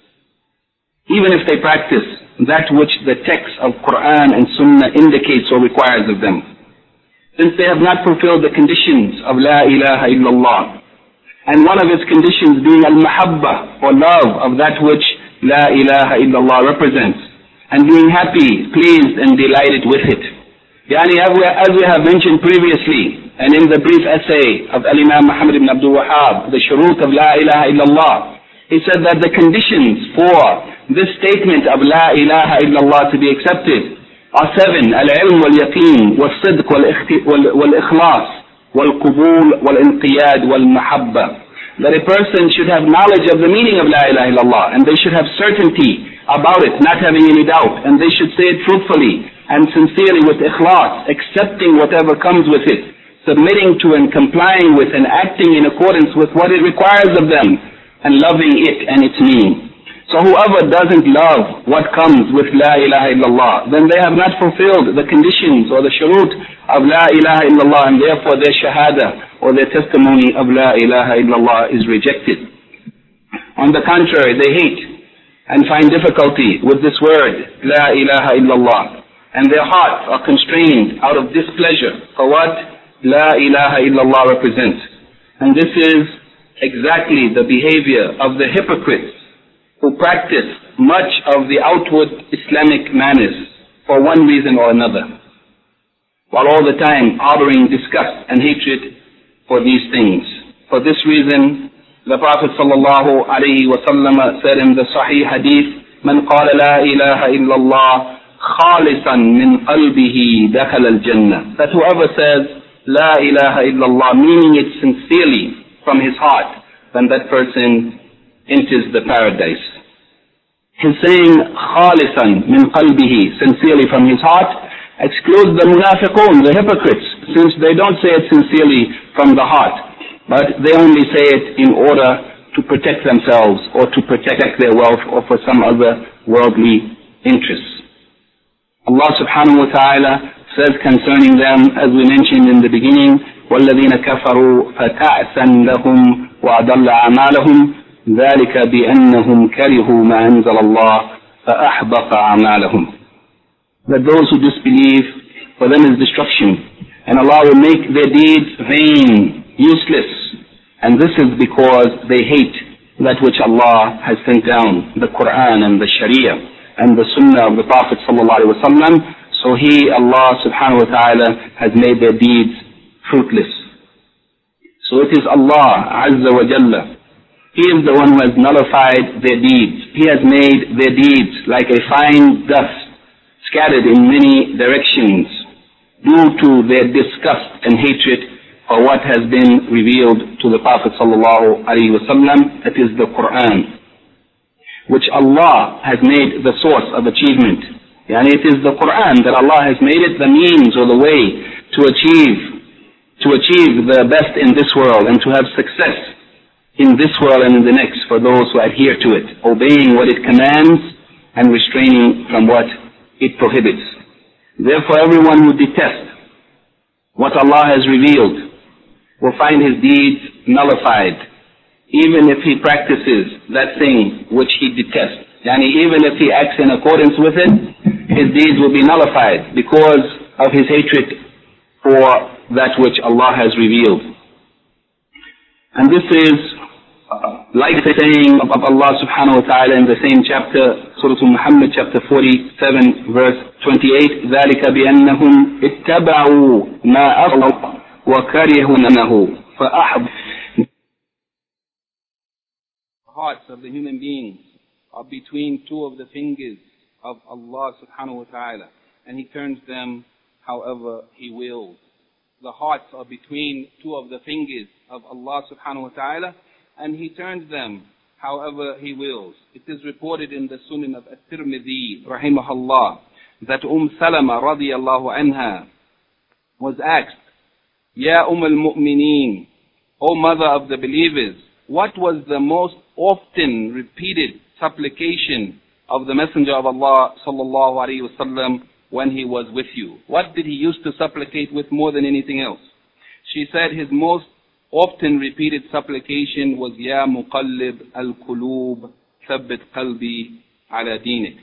even if they practice that which the text of Quran and Sunnah indicates or requires of them. Since they have not fulfilled the conditions of La ilaha illallah, and one of its conditions being al-mahabba, or love of that which La ilaha illallah represents, and being happy, pleased and delighted with it. Yani, as we have mentioned previously, and in the brief essay of Al-Imam Muhammad ibn Abdul Wahhab, the shurut of La ilaha illallah, he said that the conditions for this statement of La ilaha illallah to be accepted are seven: al-ilm wal-yaqeen, wal-sidq wal-ikhlas, wal-qubul, wal-inqiyad, wal-mahabba. That a person should have knowledge of the meaning of La ilaha illallah, and they should have certainty about it, not having any doubt, and they should say it truthfully and sincerely with ikhlas, accepting whatever comes with it, submitting to and complying with and acting in accordance with what it requires of them, and loving it and its meaning. So whoever doesn't love what comes with La ilaha illallah, then they have not fulfilled the conditions or the shurut of La ilaha illallah, and therefore their shahada or their testimony of La ilaha illallah is rejected. On the contrary, they hate and find difficulty with this word, La ilaha illallah, and their hearts are constrained out of displeasure for what La ilaha illallah represents. And this is exactly the behavior of the hypocrites who practice much of the outward Islamic manners for one reason or another, while all the time harboring disgust and hatred for these things. For this reason, the Prophet sallallahu alaihi wasallam said in the Sahih Hadith, "Man qala la ilaha illallah khalisan min qalbihi dakhala al-jannah." That whoever says La ilaha illallah, meaning it sincerely from his heart, then that person enters the paradise. His saying khalisan min qalbihi, sincerely from his heart, excludes the munafiqun, the hypocrites, since they don't say it sincerely from the heart, but they only say it in order to protect themselves or to protect their wealth or for some other worldly interests. Allah subhanahu wa ta'ala says concerning them, as we mentioned in the beginning, وَالَّذِينَ كَفَرُوا فَتَعْسًا لَهُمْ وَأَضَلَّ أَعْمَالَهُمْ ذَلِكَ بِأَنَّهُمْ كَرِهُوا مَا أَنزَلَ اللَّهُ فَأَحْبَطَ أَعْمَالَهُمْ. That those who disbelieve, for them is destruction, and Allah will make their deeds vain, useless, and this is because they hate that which Allah has sent down, the Quran and the Sharia and the Sunnah of the Prophet sallallahu alaihi wasallam. So He, Allah subhanahu wa ta'ala, has made their deeds fruitless. So it is Allah Azza wa Jalla. He is the one who has nullified their deeds. He has made their deeds like a fine dust scattered in many directions due to their disgust and hatred for what has been revealed to the Prophet sallallahu alaihi wasallam. That is the Quran, which Allah has made the source of achievement. Yani it is the Quran that Allah has made it the means or the way to achieve, to achieve the best in this world and to have success in this world and in the next for those who adhere to it, obeying what it commands and restraining from what it prohibits. Therefore, everyone who detests what Allah has revealed will find his deeds nullified, even if he practices that thing which he detests. Yani even if he acts in accordance with it, his deeds will be nullified because of his hatred for that which Allah has revealed. And this is like the saying of Allah subhanahu wa ta'ala in the same chapter, Surah Muhammad chapter forty-seven verse twenty-eight, ذَلِكَ بِأَنَّهُمْ اتَّبَعُوا مَا أَصْلَوْا وَكَرِهُنَهُ فَأَحْبَ. The hearts of the human beings are between two of the fingers of Allah subhanahu wa ta'ala, and He turns them however He wills. The hearts are between two of the fingers of Allah subhanahu wa ta'ala, and He turns them however He wills. It is reported in the Sunan of At-Tirmidhi, rahimahullah, that Umm Salama radiallahu anha was asked, Ya Umm al-Mu'mineen, O mother of the believers, what was the most often repeated supplication of the Messenger of Allah sallallahu alaihi wasallam when he was with you? What did he used to supplicate with more than anything else? She said his most often repeated supplication was Ya Muqallib al-Qulub Thabbit Qalbi ala Dinik.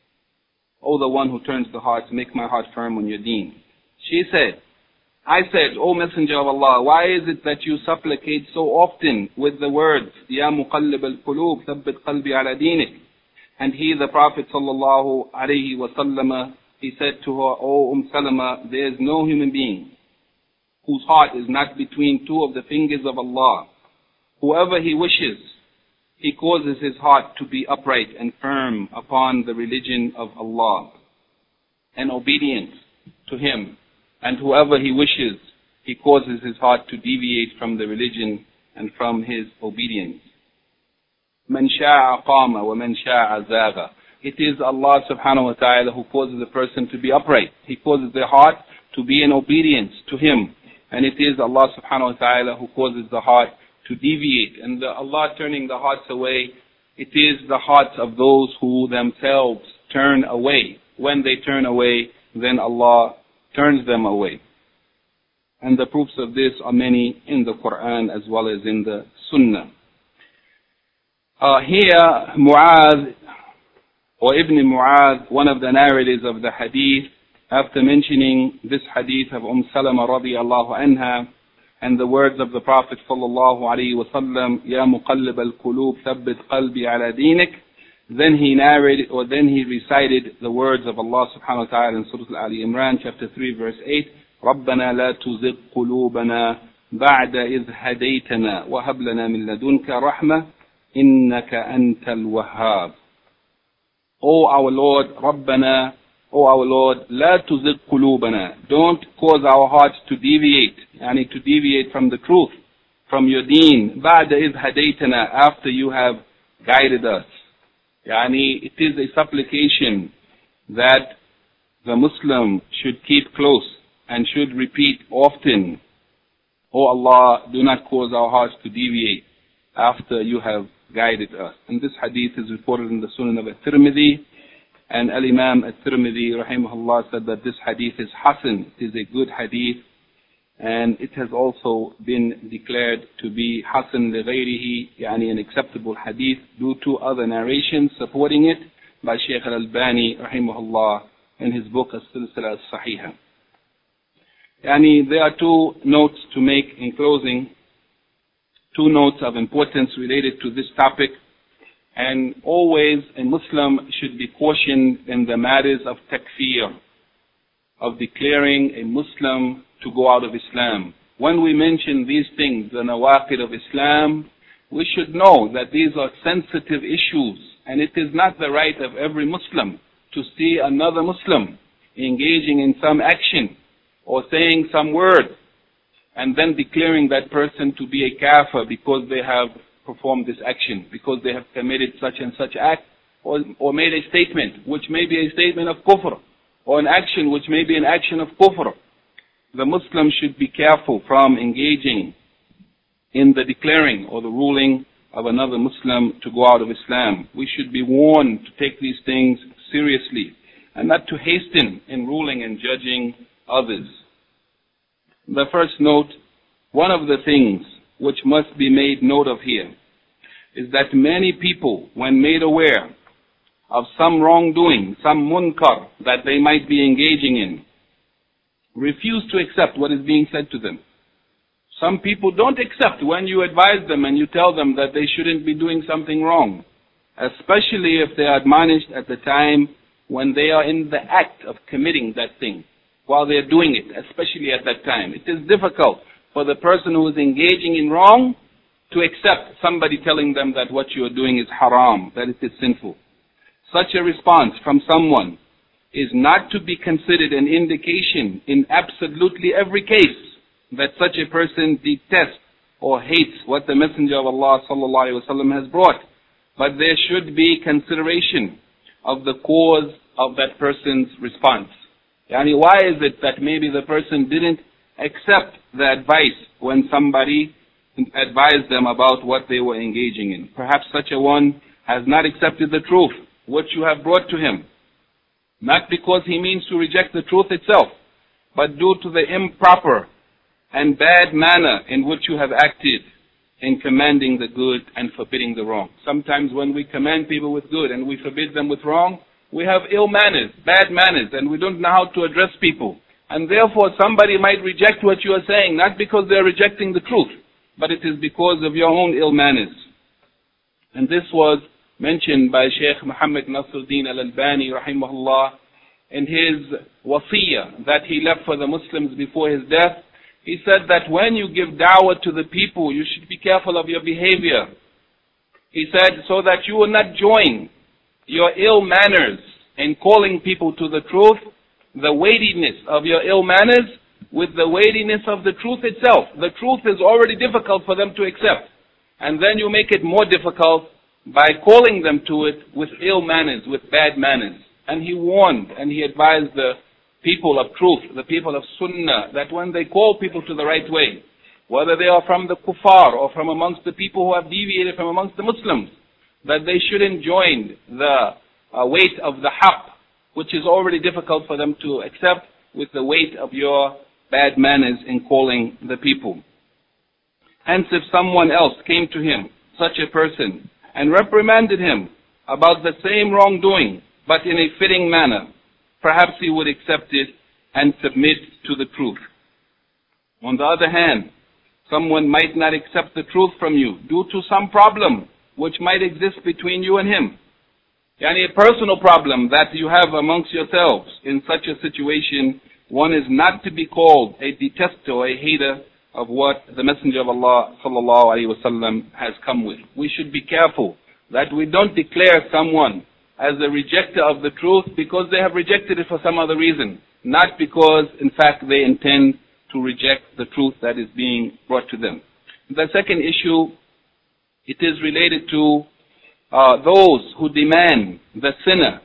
O the one who turns the hearts, make my heart firm on your deen. She said, I said, O Messenger of Allah, why is it that you supplicate so often with the words, Ya Muqallib al-Qulub, Thabbit Qalbi ala Dinik? And he, the Prophet sallallahu alayhi wa sallam, he said to her, O Umm Salama, there is no human being whose heart is not between two of the fingers of Allah. Whoever he wishes, he causes his heart to be upright and firm upon the religion of Allah and obedience to him. And whoever he wishes, he causes his heart to deviate from the religion and from his obedience. Man sha'a qama wa man sha'a zaga. It is Allah subhanahu wa ta'ala who causes a person to be upright. He causes their heart to be in obedience to him. And it is Allah subhanahu wa ta'ala who causes the heart to deviate. And the Allah turning the hearts away, it is the hearts of those who themselves turn away. When they turn away, then Allah turns them away. And the proofs of this are many in the Quran as well as in the Sunnah. Uh, here, Mu'adh, or Ibn Mu'adh, one of the narrators of the hadith, after mentioning this hadith of Umm Salama radiallahu anha, and the words of the Prophet sallallahu alayhi wa sallam, Ya Muqallib al-Qulub, Thabbit Qalbi ala Dinik, then he narrated, or then he recited the words of Allah subhanahu wa ta'ala in Surah Ali Imran, chapter three, verse eight, رَبَّنَا لَا تُزِغْ قُلُوبَنَا بَعْدَ إِذْ هَدَيْتَنَا وَهَبْ لَنَا مِن لَدُنْكَ رَحْمَةً إِنَّكَ أَنْتَ الْوَهَّابُ. O our Lord, رَبَّنَا, O our Lord, لَا تُزِغْ قُلُوبَنَا, don't cause our hearts to deviate, yani to deviate from the truth, from your deen, بَعْدَ إِذْ هَدَيْتَنَا, after you have guided us. Yani, it is a supplication that the Muslim should keep close and should repeat often. O Allah, do not cause our hearts to deviate after you have guided us. And this hadith is reported in the Sunan of At-Tirmidhi. And Al-Imam At-Tirmidhi, rahimahullah, said that this hadith is Hasan. It is a good hadith. And it has also been declared to be Hasan li-ghayrihi, yani an acceptable hadith, due to other narrations supporting it by Shaykh Al-Albani, rahimahullah, in his book As-Silsila As-Sahihah. Yani there are two notes to make in closing, two notes of importance related to this topic. And always a Muslim should be cautioned in the matters of takfir, of declaring a Muslim to go out of Islam. When we mention these things, the nawaqid of Islam, we should know that these are sensitive issues, and it is not the right of every Muslim to see another Muslim engaging in some action or saying some word and then declaring that person to be a kafir because they have performed this action, because they have committed such and such act, or, or made a statement which may be a statement of kufr, or an action which may be an action of kufr. The Muslim should be careful from engaging in the declaring or the ruling of another Muslim to go out of Islam. We should be warned to take these things seriously and not to hasten in ruling and judging others. The first note, one of the things which must be made note of here is that many people, when made aware of some wrongdoing, some munkar that they might be engaging in, refuse to accept what is being said to them. Some people don't accept when you advise them and you tell them that they shouldn't be doing something wrong, especially if they are admonished at the time when they are in the act of committing that thing, while they are doing it, especially at that time. It is difficult for the person who is engaging in wrong to accept somebody telling them that what you are doing is haram, that it is sinful. Such a response from someone is not to be considered an indication in absolutely every case that such a person detests or hates what the Messenger of Allah sallallahu alaihi wasallam has brought. But there should be consideration of the cause
of that person's response. Yani, why is it that maybe the person didn't accept the advice when somebody advised them about what they were engaging in? Perhaps such a one has not accepted the truth, which you have brought to him. Not because he means to reject the truth itself, but due to the improper and bad manner in which you have acted in commanding the good and forbidding the wrong. Sometimes when we command people with good and we forbid them with wrong, we have ill manners, bad manners, and we don't know how to address people. And therefore somebody might reject what you are saying, not because they are rejecting the truth, but it is because of your own ill manners. And this was mentioned by Shaykh Muhammad Nasruddin al-Albani rahimahullah in his wasiyah that he left for the Muslims before his death. He said that when you give da'wah to the people, you should be careful of your behavior. He said, so that you will not join your ill manners in calling people to the truth, the weightiness of your ill manners with the weightiness of the truth itself. The truth is already difficult for them to accept. And then you make it more difficult by calling them to it with ill manners, with bad manners. And he warned and he advised the people of truth, the people of sunnah, that when they call people to the right way, whether they are from the kuffar or from amongst the people who have deviated from amongst the Muslims, that they shouldn't join the uh, weight of the haqq, which is already difficult for them to accept, with the weight of your bad manners in calling the people. Hence, if someone else came to him, such a person, and reprimanded him about the same wrongdoing, but in a fitting manner, perhaps he would accept it and submit to the truth. On the other hand, someone might not accept the truth from you due to some problem which might exist between you and him. Yani a personal problem that you have amongst yourselves. In such a situation, one is not to be called a detester or a hater of what the Messenger of Allah sallallahu alaihi wasallam has come with. We should be careful that we don't declare someone as a rejecter of the truth because they have rejected it for some other reason, not because in fact they intend to reject the truth that is being brought to them. The second issue, it is related to uh, those who demand the sinner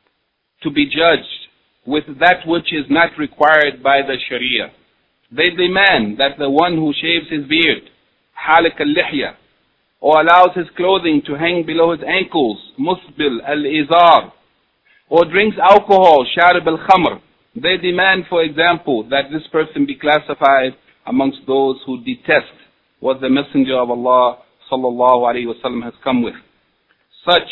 to be judged with that which is not required by the Sharia. They demand that the one who shaves his beard, halik al-lihya, or allows his clothing to hang below his ankles, musbil al-izar, or drinks alcohol, sharib al-khamr, they demand, for example, that this person be classified amongst those who detest what the Messenger of Allah sallallahu alaihi wasallam has come with, such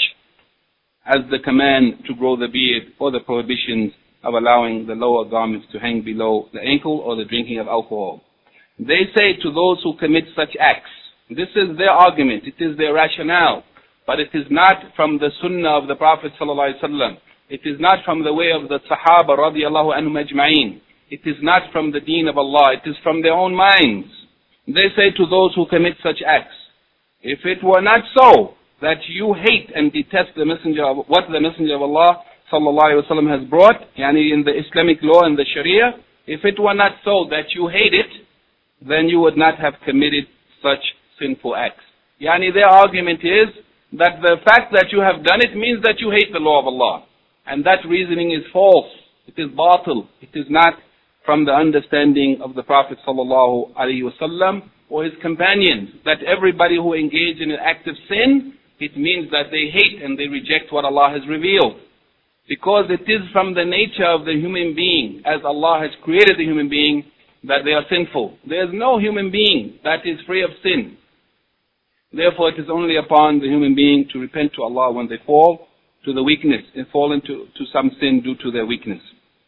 as the command to grow the beard or the prohibitions of allowing the lower garments to hang below the ankle or the drinking of alcohol. They say to those who commit such acts, this is their argument, it is their rationale, but it is not from the sunnah of the Prophet sallallahu alaihi wasallam. It is not from the way of the Sahaba radiallahu anhum ajma'in. It is not from the deen of Allah. It is from their own minds. They say to those who commit such acts, if it were not so that you hate and detest the messenger of what the Messenger of Allah sallallahu alaihi wasallam has brought, yani in the Islamic law and the Sharia, if it were not so that you hate it, then you would not have committed such sinful acts. Yani their argument is that the fact that you have done it means that you hate the law of Allah. And that reasoning is false. It is batil. It is not from the understanding of the Prophet sallallahu alaihi wasallam or his companions, that everybody who engage in an act of sin, it means that they hate and they reject what Allah has revealed. Because it is from the nature of the human being, as Allah has created the human being, that they are sinful. There is no human being that is free of sin. Therefore, it is only upon the human being to repent to Allah when they fall to the weakness and fall into to some sin due to their weakness.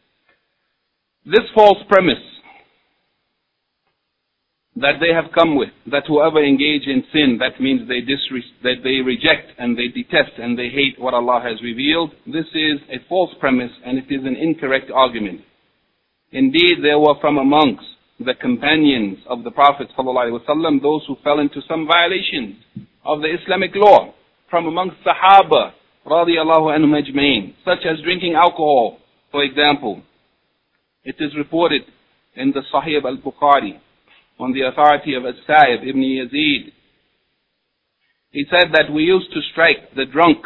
This false premise that they have come with, that whoever engage in sin, that means they disre- that they reject and they detest and they hate what Allah has revealed, this is a false premise and it is an incorrect argument. Indeed, there were from amongst the companions of the Prophet ﷺ those who fell into some violations of the Islamic law, from amongst Sahaba radiallahu anhum ajma'in, such as drinking alcohol, for example. It is reported in the Sahih al-Bukhari on the authority of As-Sa'ib ibn Yazid. He said that we used to strike the drunks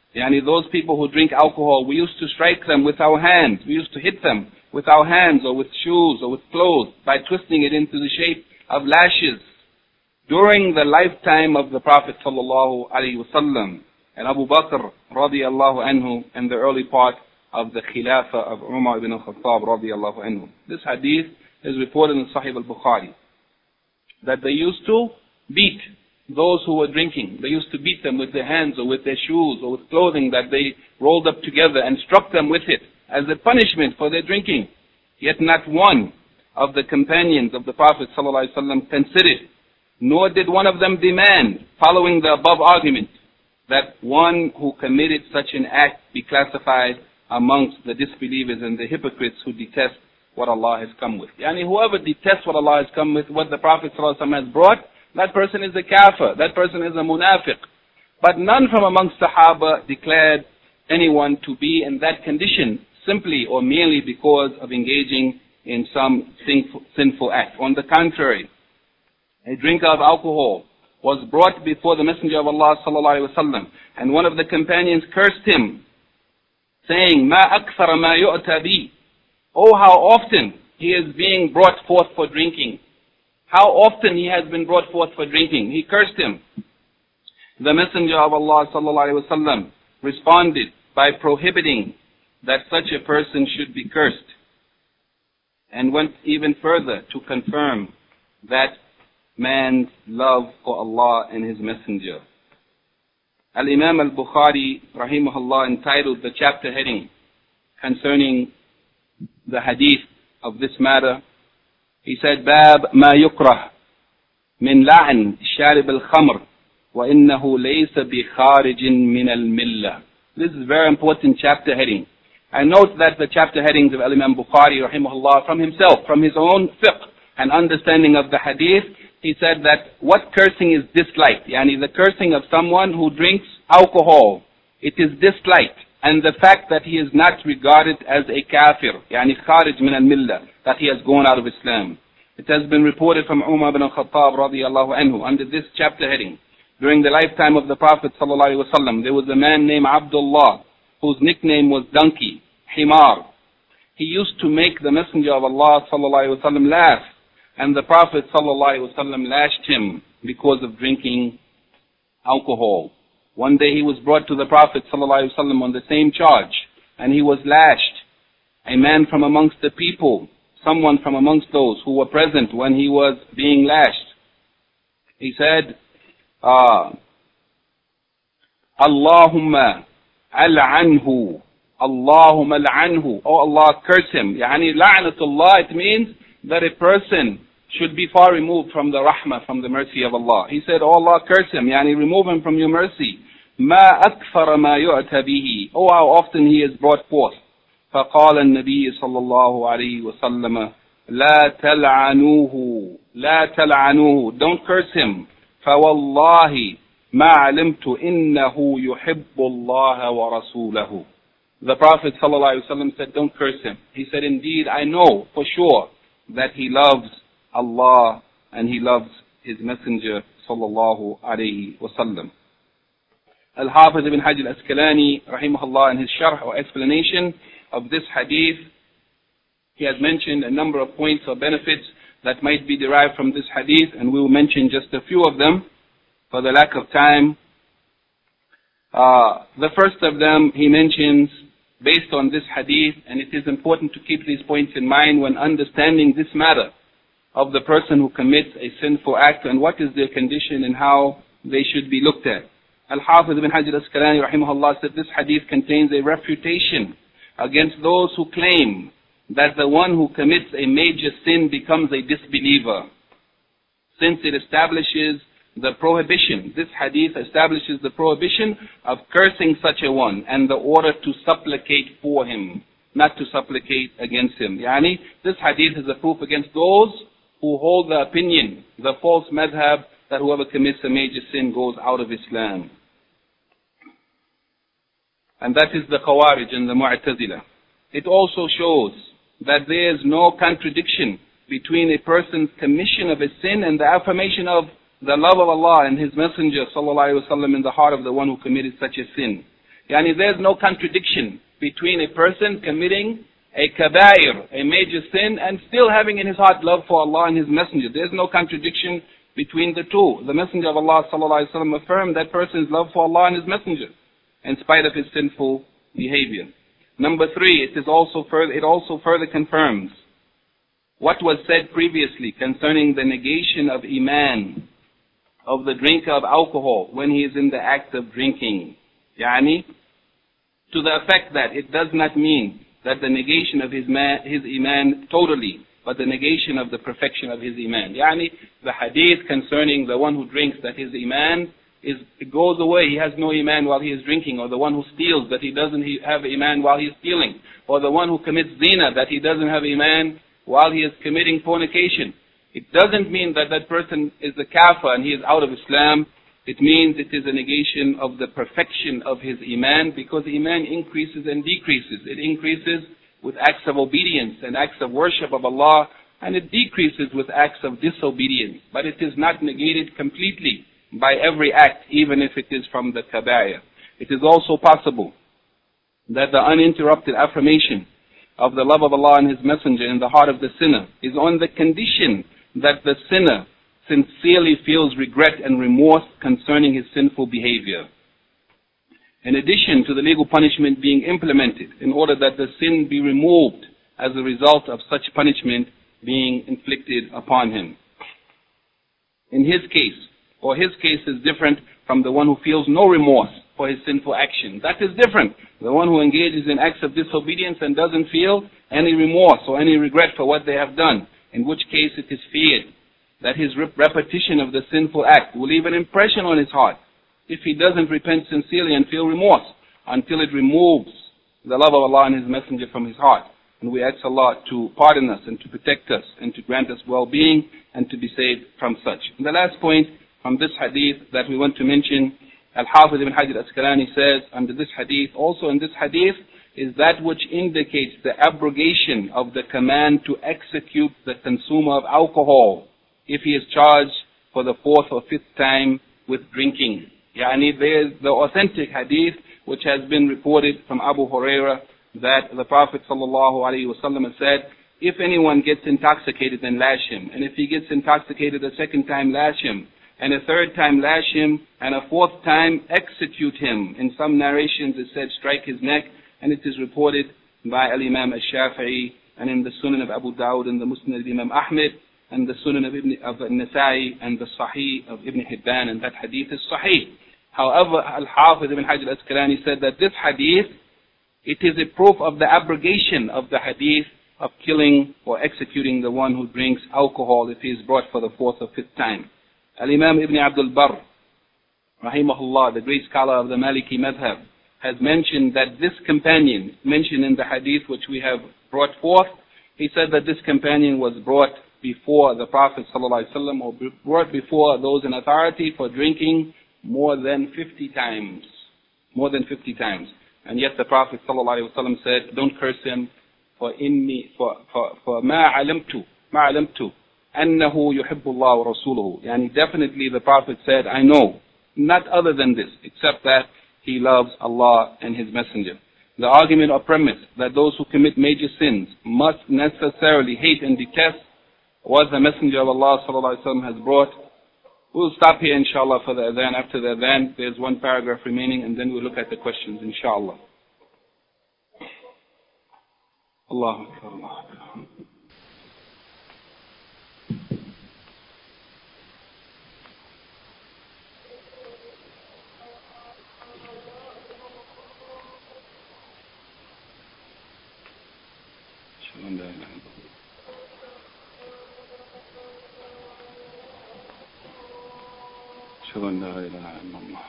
Yani those people who drink alcohol, we used to strike them with our hands. We used to hit them with our hands or with shoes or with clothes by twisting it into the shape of lashes. During the lifetime of the Prophet sallallahu alaihi wasallam and Abu Bakr radiallahu anhu in the early part of the Khilafah of Umar ibn al-Khattab radiallahu anhu. This hadith is reported in Sahih al-Bukhari that they used to beat those who were drinking. They used to beat them with their hands or with their shoes or with clothing that they rolled up together and struck them with it as a punishment for their drinking. Yet not one of the companions of the Prophet ﷺ considered, nor did one of them demand, following the above argument, that one who committed such an act be classified amongst the disbelievers and the hypocrites who detest what Allah has come with. Yani whoever detests what Allah has come with, what the Prophet ﷺ has brought, that person is a kafir, that person is a munafiq. But none from amongst Sahaba declared anyone to be in that condition simply or merely because of engaging in some sinful, sinful act. On the contrary, a drinker of alcohol was brought before the Messenger of Allah sallallahu alaihi wasallam, and one of the companions cursed him, saying, "Ma akthara ma yu'ta bi." Oh, how often he is being brought forth for drinking. How often he has been brought forth for drinking. He cursed him. The Messenger of Allah sallallahu alaihi wasallam responded by prohibiting that such a person should be cursed, and went even further to confirm that man's love for Allah and His Messenger. Al-Imam al-Bukhari rahimahullah entitled the chapter heading concerning the hadith of this matter. He said, "Bab ma yukrah min la'n sharib al-khamr wa innahu laysa bi kharijin min al-millah." This is a very important chapter heading. I note that the chapter headings of Imam Bukhari rahimahullah from himself, from his own fiqh and understanding of the hadith, he said that what cursing is disliked, yani the cursing of someone who drinks alcohol, it is disliked, and the fact that he is not regarded as a kafir, yani kharij min al-millah, that he has gone out of Islam. It has been reported from Umar ibn al-Khattab radiallahu anhu under this chapter heading. During the lifetime of the Prophet sallallahu alaihi wasallam, there was a man named Abdullah, whose nickname was Donkey, Himar. He used to make the Messenger of Allah sallallahu alaihi wasallam laugh, and the Prophet sallallahu alaihi wasallam lashed him because of drinking alcohol. One day he was brought to the Prophet sallallahu alaihi wasallam on the same charge, and he was lashed. A man from amongst the people, someone from amongst those who were present when he was being lashed, he said, uh, Allahumma al'anhu, Allahumma al'anhu, oh Allah, curse him. Yani la'natullah, it means that a person should be far removed from the rahmah, from the mercy of Allah. He said, oh Allah, curse him, yani remove him from your mercy. Ma akthara ma yu'ta bihi, oh how often he is brought forth. فقال النبي صلى الله عليه وسلم لا تلعنوه لا تلعنوه, don't curse him. فوالله ما علمت إنه يحب الله ورسوله. The Prophet صلى الله عليه وسلم said, don't curse him. He said, indeed, I know for sure that he loves Allah and he loves His Messenger صلى الله عليه وسلم. Al-Hafiz ibn Hajar al-Asqalani rahimahullah in his sharh or explanation of this hadith, he has mentioned a number of points or benefits that might be derived from this hadith, and we will mention just a few of them for the lack of time. Uh, the first of them he mentions based on this hadith, and it is important to keep these points in mind when understanding this matter of the person who commits a sinful act and what is their condition and how they should be looked at. Al-Hafiz ibn Hajar al-Asqalani rahimahullah said this hadith contains a refutation against those who claim that the one who commits a major sin becomes a disbeliever, since it establishes the prohibition. This hadith establishes the prohibition of cursing such a one and the order to supplicate for him, not to supplicate against him. Yani, this hadith is a proof against those who hold the opinion, the false madhab, that whoever commits a major sin goes out of Islam. And that is the Khawarij and the Mu'tazila. It also shows that there is no contradiction between a person's commission of a sin and the affirmation of the love of Allah and His Messenger sallallahu alaihi wasallam in the heart of the one who committed such a sin. Yani there's no contradiction between a person committing a kabair, a major sin, and still having in his heart love for Allah and His Messenger. There's no contradiction between the two. The Messenger of Allah sallallahu alaihi wasallam affirmed that person's love for Allah and His Messenger, in spite of his sinful behavior. Number three, it is also further, it also further confirms what was said previously concerning the negation of iman of the drinker of alcohol when he is in the act of drinking. Yani, to the effect that it does not mean that the negation of his, man, his iman totally, but the negation of the perfection of his iman. Yani, the hadith concerning the one who drinks, that his iman is, it goes away, he has no iman while he is drinking, or the one who steals, that he doesn't have iman while he is stealing, or the one who commits zina, that he doesn't have iman while he is committing fornication. It doesn't mean that that person is a kafir and he is out of Islam. It means it is a negation of the perfection of his iman, because iman increases and decreases. It increases with acts of obedience and acts of worship of Allah, and it decreases with acts of disobedience. But it is not negated completely by every act, even if it is from the kabair. It is also possible that the uninterrupted affirmation of the love of Allah and His Messenger in the heart of the sinner is on the condition that the sinner sincerely feels regret and remorse concerning his sinful behavior, in addition to the legal punishment being implemented in order that the sin be removed as a result of such punishment being inflicted upon him. In his case, or his case is different from the one who feels no remorse for his sinful action. That is different. The one who engages in acts of disobedience and doesn't feel any remorse or any regret for what they have done, in which case it is feared that his repetition of the sinful act will leave an impression on his heart if he doesn't repent sincerely and feel remorse until it removes the love of Allah and His Messenger from his heart. And we ask Allah to pardon us and to protect us and to grant us well-being and to be saved from such. And the last point from this hadith that we want to mention, Al-Hafiz ibn Hajar al-Asqalani says under this hadith, also in this hadith, is that which indicates the abrogation of the command to execute the consumer of alcohol if he is charged for the fourth or fifth time with drinking. Yani there is the authentic hadith which has been reported from Abu Huraira that the Prophet sallallahu alaihi wasallam said, if anyone gets intoxicated, then lash him. And if he gets intoxicated a second time, lash him. And a third time, lash him. And a fourth time, execute him. In some narrations it said, strike his neck. And it is reported by Al-Imam al-Shafi'i, and in the Sunan of Abu Dawud, and the Musnad of Imam Ahmed, and the Sunan of, Ibn, of Nasai, and the Sahih of Ibn Hibban, and that hadith is Sahih. However, Al-Hafiz ibn Hajar al-Asqalani said that this hadith, it is a proof of the abrogation of the hadith of killing or executing the one who drinks alcohol if he is brought for the fourth or fifth time. Al-Imam Ibn Abdul Barr, rahimahullah, the great scholar of the Maliki Madhab, has mentioned that this companion, mentioned in the hadith which we have brought forth, he said that this companion was brought before the Prophet ﷺ, or brought before those in authority for drinking more than fifty times. More than fifty times. And yet the Prophet ﷺ said, don't curse him, for inni, for, for, for ma alamtu, ma alamtu, annahu yuhibbu Allah wa rasuluhu. Yani definitely the Prophet said, I know, not other than this, except that he loves Allah and His Messenger. The argument or premise that those who commit major sins must necessarily hate and detest what the Messenger of Allah sallallahu alaihi wasallam has brought. We'll stop here inshallah for the adhan. After the adhan, there's one paragraph remaining, and then we'll look at the questions inshallah. Allahu Akbar, Allahu Akbar. أشهد أن لا إله إلا الله.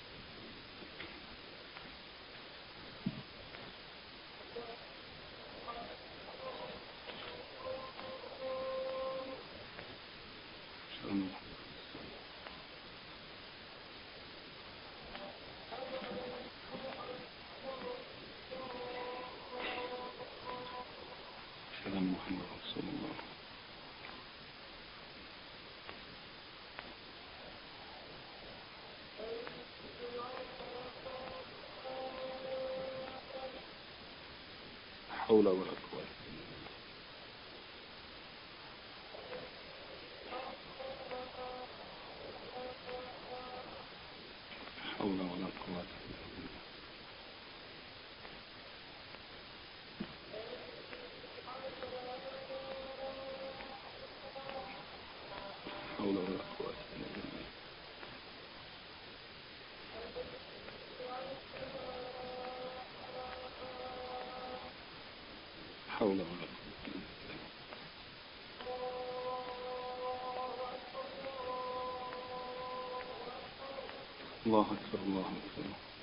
أشهد أن محمد رسول الله. حول ولا قوة. حول ولا قوة. حول ولا قوة. حول ولا قوة. الله أكبر الله أكبر.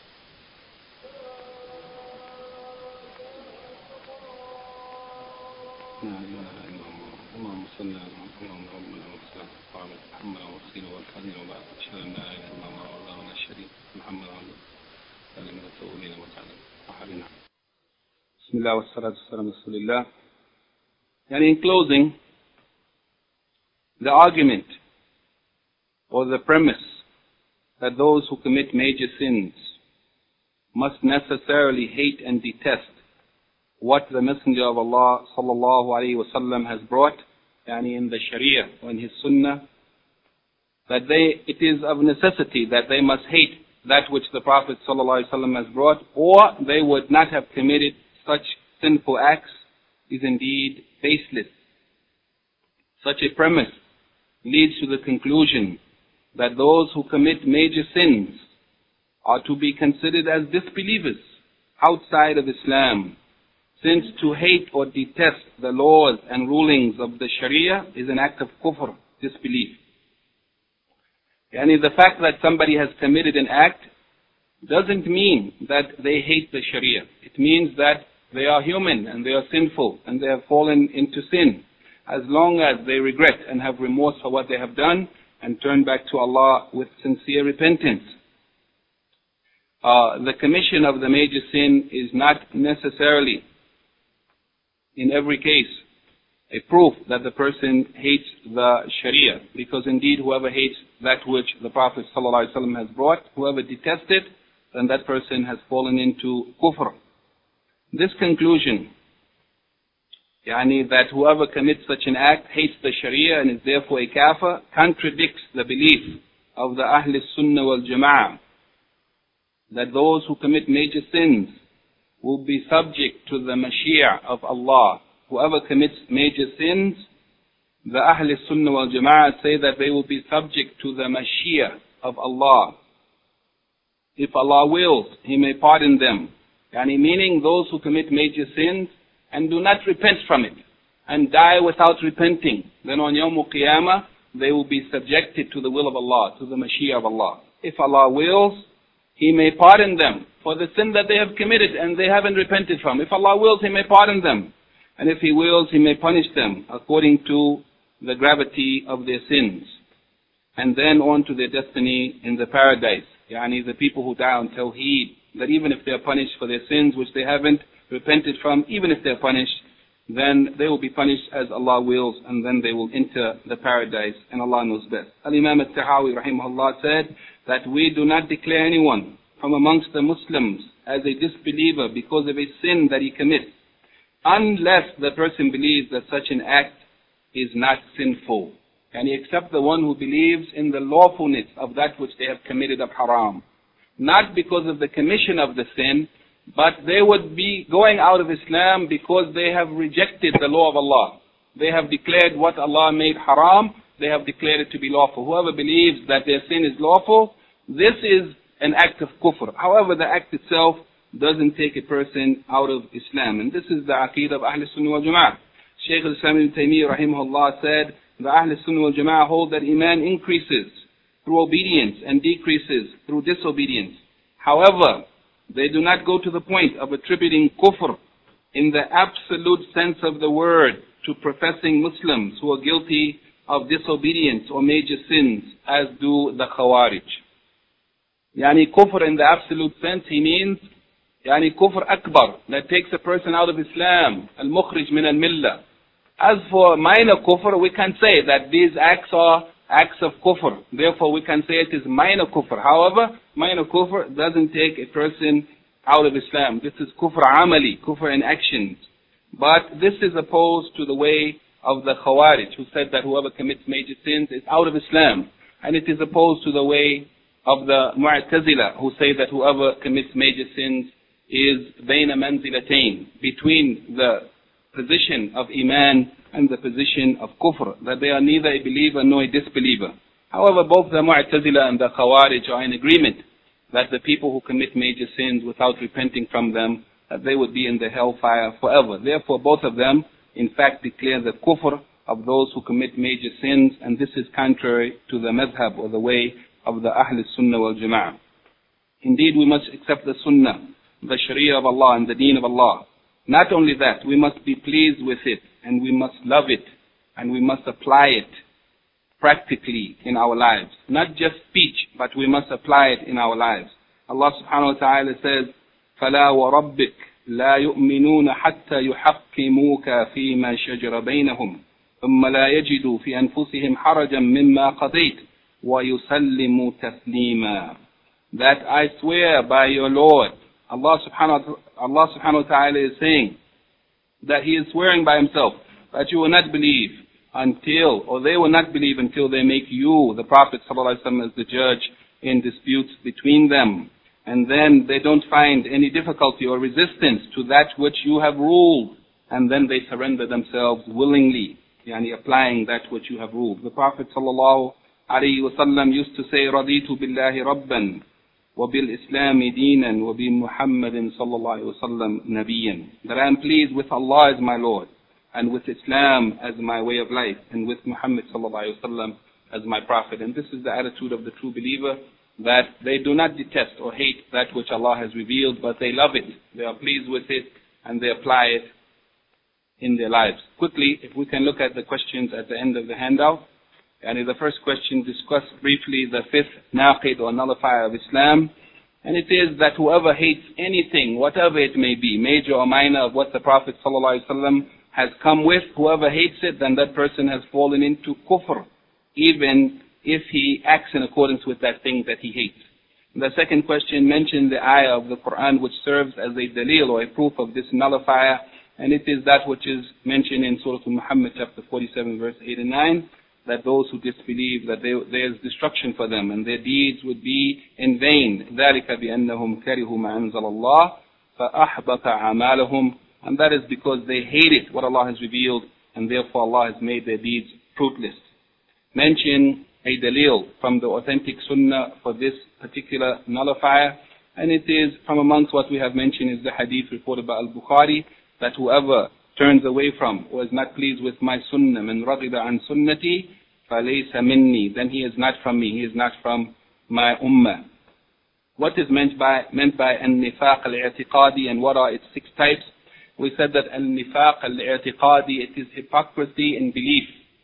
لا إله إلا الله. اللهم صل على اللهم ربنا وصل على محمد وصيل والكريم وبعد أشهد أن لا إله إلا الله وحده لا شريك له محمد عبده سلم رسولنا وتعالى وحبنا. بسم الله والصلاة والسلام على رسول الله. And in closing, the argument or the premise that those who commit major sins must necessarily hate and detest what the Messenger of Allah sallallahu alaihi wasallam has brought, yani in the Sharia or in his Sunnah, that they, it is of necessity that they must hate that which the Prophet sallallahu alaihi wasallam has brought, or they would not have committed such sinful acts, is indeed baseless. Such a premise leads to the conclusion that those who commit major sins are to be considered as disbelievers outside of Islam, since to hate or detest the laws and rulings of the Sharia is an act of kufr, disbelief. Yani the fact that somebody has committed an act doesn't mean that they hate the Sharia. It means that they are human and they are sinful and they have fallen into sin. As long as they regret and have remorse for what they have done and turn back to Allah with sincere repentance. Uh, the commission of the major sin is not necessarily, in every case, a proof that the person hates the Sharia, because indeed whoever hates that which the Prophet ﷺ has brought, whoever detests it, then that person has fallen into kufr. This conclusion, yani that whoever commits such an act hates the Sharia and is therefore a kafir, contradicts the belief of the Ahl Sunnah wal Jama'ah, that those who commit major sins will be subject to the Mashiach of Allah. Whoever commits major sins, the Ahl Sunnah wal Jama'ah say that they will be subject to the Mashiach of Allah. If Allah wills, He may pardon them. Yani meaning those who commit major sins and do not repent from it and die without repenting, then on Yawm al-Qiyamah they will be subjected to the will of Allah, to the Mashiach of Allah. If Allah wills, He may pardon them for the sin that they have committed and they haven't repented from. If Allah wills, He may pardon them. And if He wills, He may punish them according to the gravity of their sins. And then on to their destiny in the paradise. Yani the people who die on Tawheed, that even if they are punished for their sins which they haven't repented from, even if they are punished, then they will be punished as Allah wills, and then they will enter the paradise, and Allah knows best. Al-Imam al-Tahawi rahimahullah said that we do not declare anyone from amongst the Muslims as a disbeliever because of a sin that he commits, unless the person believes that such an act is not sinful. And except the one who believes in the lawfulness of that which they have committed of haram. Not because of the commission of the sin, but they would be going out of Islam because they have rejected the law of Allah. They have declared what Allah made haram, they have declared it to be lawful. Whoever believes that their sin is lawful, this is an act of kufr. However, the act itself doesn't take a person out of Islam. And this is the aqeedah of Ahl Sunnah wal Jama'ah. Shaykh al-Islam ibn Taymiyyah rahimahullah said, the Ahl Sunnah wal Jama'ah hold that Iman increases through obedience and decreases through disobedience. However, they do not go to the point of attributing kufr in the absolute sense of the word to professing Muslims who are guilty of disobedience or major sins, as do the Khawarij. Yani kufr in the absolute sense, he means yani kufr akbar, that takes a person out of Islam, al-mukhrij min al-millah. As for minor kufr, we can say that these acts are acts of kufr. Therefore, we can say it is minor kufr. However, minor kufr doesn't take a person out of Islam. This is kufr amali, kufr in actions. But this is opposed to the way of the Khawarij, who said that whoever commits major sins is out of Islam. And it is opposed to the way of the Mu'tazila, who say that whoever commits major sins is bayna manzilatayn, between the position of Iman and the position of Kufr, that they are neither a believer nor a disbeliever. However, both the Mu'tazila and the Khawarij are in agreement that the people who commit major sins without repenting from them, that they would be in the hellfire forever. Therefore, both of them, in fact, declare the kufr of those who commit major sins, and this is contrary to the madhab or the way of the Ahl Sunnah wal Jama'ah. Indeed, we must accept the Sunnah, the Sharia of Allah and the Deen of Allah. Not only that, we must be pleased with it, and we must love it, and we must apply it practically in our lives. Not just speech, but we must apply it in our lives. Allah subhanahu wa ta'ala says, فَلَا وَرَبِّكَ لَا يُؤْمِنُونَ حَتَّى يُحَكِّمُوكَ فِي مَا شَجَرَ بَيْنَهُمْ ثُمَّ لَا يَجِدُوا فِي أَنفُسِهِمْ حَرَجًا مِمَّا قَضَيْتَ وَيُسَلِّمُوا تَسْلِيمًا. That I swear by your Lord. Allah subhanahu wa, Allah subhanahu wa ta'ala is saying that He is swearing by Himself that you will not believe until, or they will not believe until they make you, the Prophet sallallahu alaihi wasallam, as the judge in disputes between them. And then they don't find any difficulty or resistance to that which you have ruled. And then they surrender themselves willingly, yani applying that which you have ruled. The Prophet sallallahu alaihi wasallam used to say, رَضِيتُ بِاللَّهِ رَبًّا وَبِالْإِسْلَامِ دِينًا وَبِمُحَمَّدٍ صَلَّى اللَّهُ عَلَيْهِ وَسَلَّمْ نَبِيًّا. That I am pleased with Allah as my Lord, and with Islam as my way of life, and with Muhammad sallallahu alaihi wasallam as my Prophet. And this is the attitude of the true believer, that they do not detest or hate that which Allah has revealed, but they love it, they are pleased with it, and they apply it in their lives. Quickly, if we can look at the questions at the end of the handout. And the first question discussed briefly the fifth naqid or nullifier of Islam. And it is that whoever hates anything, whatever it may be, major or minor, of what the Prophet ﷺ has come with, whoever hates it, then that person has fallen into kufr, even if he acts in accordance with that thing that he hates. The second question mentioned the ayah of the Quran which serves as a dalil or a proof of this nullifier, and it is that which is mentioned in Surah Al-Muhammad chapter forty-seven verse eight and nine, that those who disbelieve, that they, there is destruction for them and their deeds would be in vain. ذَلِكَ بِأَنَّهُمْ كَرِهُوا مَا أَنزَلَ اللَّهُ فَأَحْبَطَ أَعْمَالَهُمْ. And that is because they hated what Allah has revealed, and therefore Allah has made their deeds fruitless. Mention a dalil from the authentic sunnah for this particular nullifier, and it is from amongst what we have mentioned is the hadith reported by Al-Bukhari, that whoever turns away from or is not pleased with my sunnah, مَنْ رَغِبَ عَنْ سُنَّتِي فَلَيْسَ مِنِّي, then he is not from me, he is not from my ummah. What is meant by meant by al-nifaq al-i'tiqadi, and what are its six types? We said that al-nifaq al-i'tiqadi, it is hypocrisy in belief,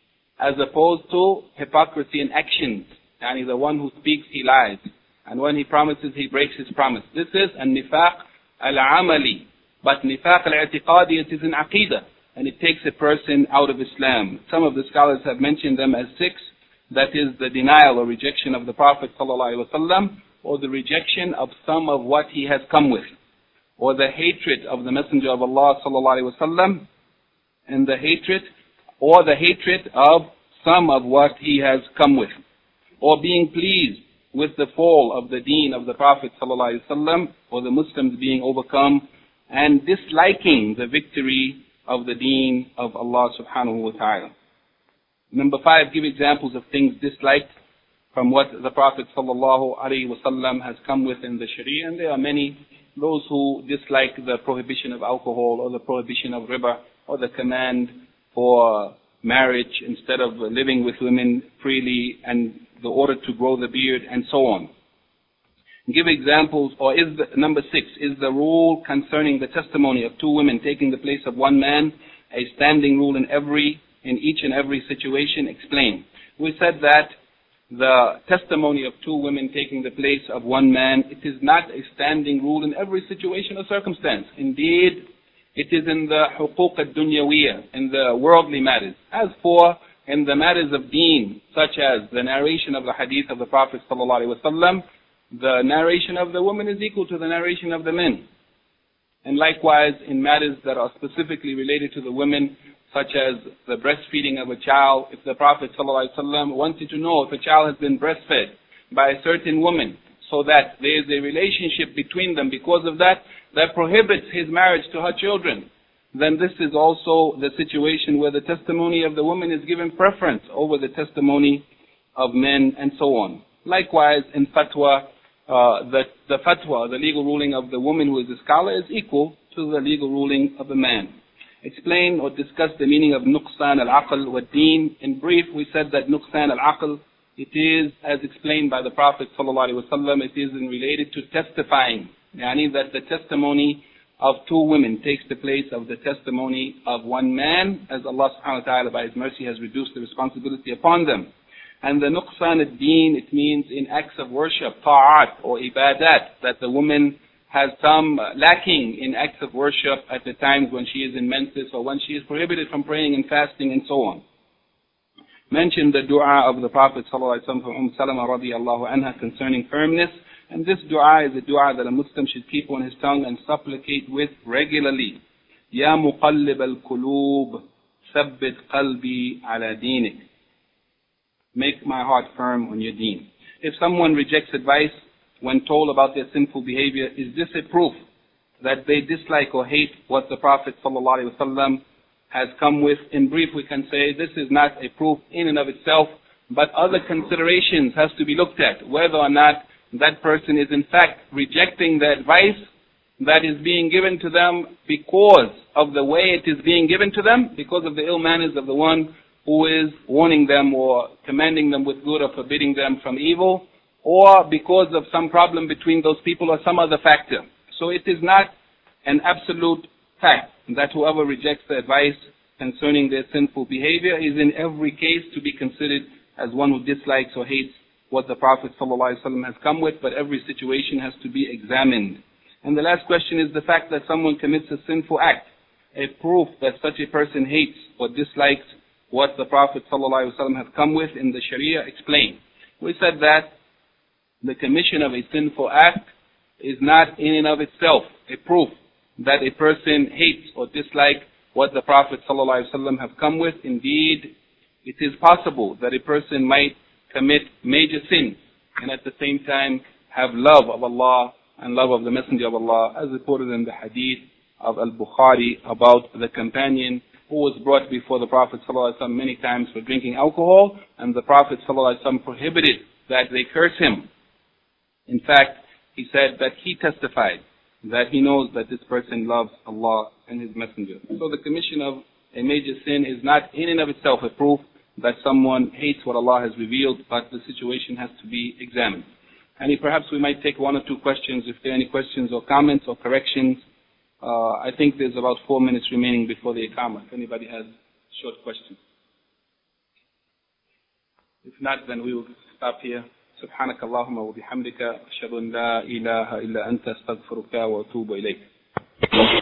as opposed to hypocrisy in actions. Yani the one who speaks, he lies, and when he promises, he breaks his promise. This is al-nifaq al-amali. But nifaq al-i'tiqadi, it is in aqidah, and it takes a person out of Islam. Some of the scholars have mentioned them as six. That is the denial or rejection of the Prophet ﷺ, or the rejection of some of what he has come with, or the hatred of the Messenger of Allah ﷺ, and the hatred, or the hatred of some of what he has come with, or being pleased with the fall of the deen of the Prophet ﷺ, or the Muslims being overcome, and disliking the victory of the deen of Allah subhanahu wa ta'ala. Number five, give examples of things disliked from what the Prophet sallallahu alaihi wasallam has come with in the Sharia, and there are many. Those who dislike the prohibition of alcohol, or the prohibition of riba, or the command for marriage instead of living with women freely, and the order to grow the beard, and so on. Give examples, or is the, number six, is the rule concerning the testimony of two women taking the place of one man a standing rule in every, in each and every situation? Explain. We said that the testimony of two women taking the place of one man, it is not a standing rule in every situation or circumstance. Indeed, it is in the huquq al-dunyawiyah, in the worldly matters. As for in the matters of deen, such as the narration of the hadith of the Prophet sallallahu alaihi wasallam, the narration of the woman is equal to the narration of the men. And likewise, in matters that are specifically related to the women, such as the breastfeeding of a child, if the Prophet ﷺ wanted to know if a child has been breastfed by a certain woman, so that there is a relationship between them because of that, that prohibits his marriage to her children, then this is also the situation where the testimony of the woman is given preference over the testimony of men, and so on. Likewise, in fatwa, uh, the, the fatwa, the legal ruling of the woman who is a scholar, is equal to the legal ruling of a man. Explain or discuss the meaning of nuqsan al-aql wa deen. In brief, we said that nuqsan al-aql, it is, as explained by the Prophet ﷺ, it is in related to testifying. Yani that the testimony of two women takes the place of the testimony of one man, as Allah subhanahu wa ta'ala by His mercy has reduced the responsibility upon them. And the nuqsan ad-deen, it means in acts of worship, ta'at or ibadat, that the woman has some lacking in acts of worship at the times when she is in menses or when she is prohibited from praying and fasting and so on. Mention the dua of the Prophet ﷺ from Umm Salama radiallahu anha concerning firmness. And this dua is a dua that a Muslim should keep on his tongue and supplicate with regularly. Ya muqallib al-qulub, thabbit qalbi ala dinik. Make my heart firm on your deen. If someone rejects advice when told about their sinful behavior, is this a proof that they dislike or hate what the Prophet ﷺ has come with? In brief, we can say this is not a proof in and of itself, but other considerations has to be looked at, whether or not that person is in fact rejecting the advice that is being given to them because of the way it is being given to them, because of the ill manners of the one who is warning them or commanding them with good or forbidding them from evil, or because of some problem between those people or some other factor. So it is not an absolute fact that whoever rejects the advice concerning their sinful behavior is in every case to be considered as one who dislikes or hates what the Prophet ﷺ has come with, but every situation has to be examined. And the last question is the fact that someone commits a sinful act, a proof that such a person hates or dislikes what the Prophet ﷺ has come with in the Sharia. Explain. We said that the commission of a sinful act is not in and of itself a proof that a person hates or dislikes what the Prophet ﷺ have come with. Indeed, it is possible that a person might commit major sins and at the same time have love of Allah and love of the Messenger of Allah, as reported in the hadith of Al-Bukhari about the companion who was brought before the Prophet ﷺ many times for drinking alcohol, and the Prophet ﷺ prohibited that they curse him. In fact, he said that he testified that he knows that this person loves Allah and His Messenger. So the commission of a major sin is not in and of itself a proof that someone hates what Allah has revealed, but the situation has to be examined. And perhaps we might take one or two questions if there are any questions or comments or corrections. Uh, I think there's about four minutes remaining before the Iqamah, if anybody has short questions. If not, then we will stop here. سبحانك اللهم وبحمدك أشهد أن لا إله إلا أنت أستغفرك وأتوب إليك.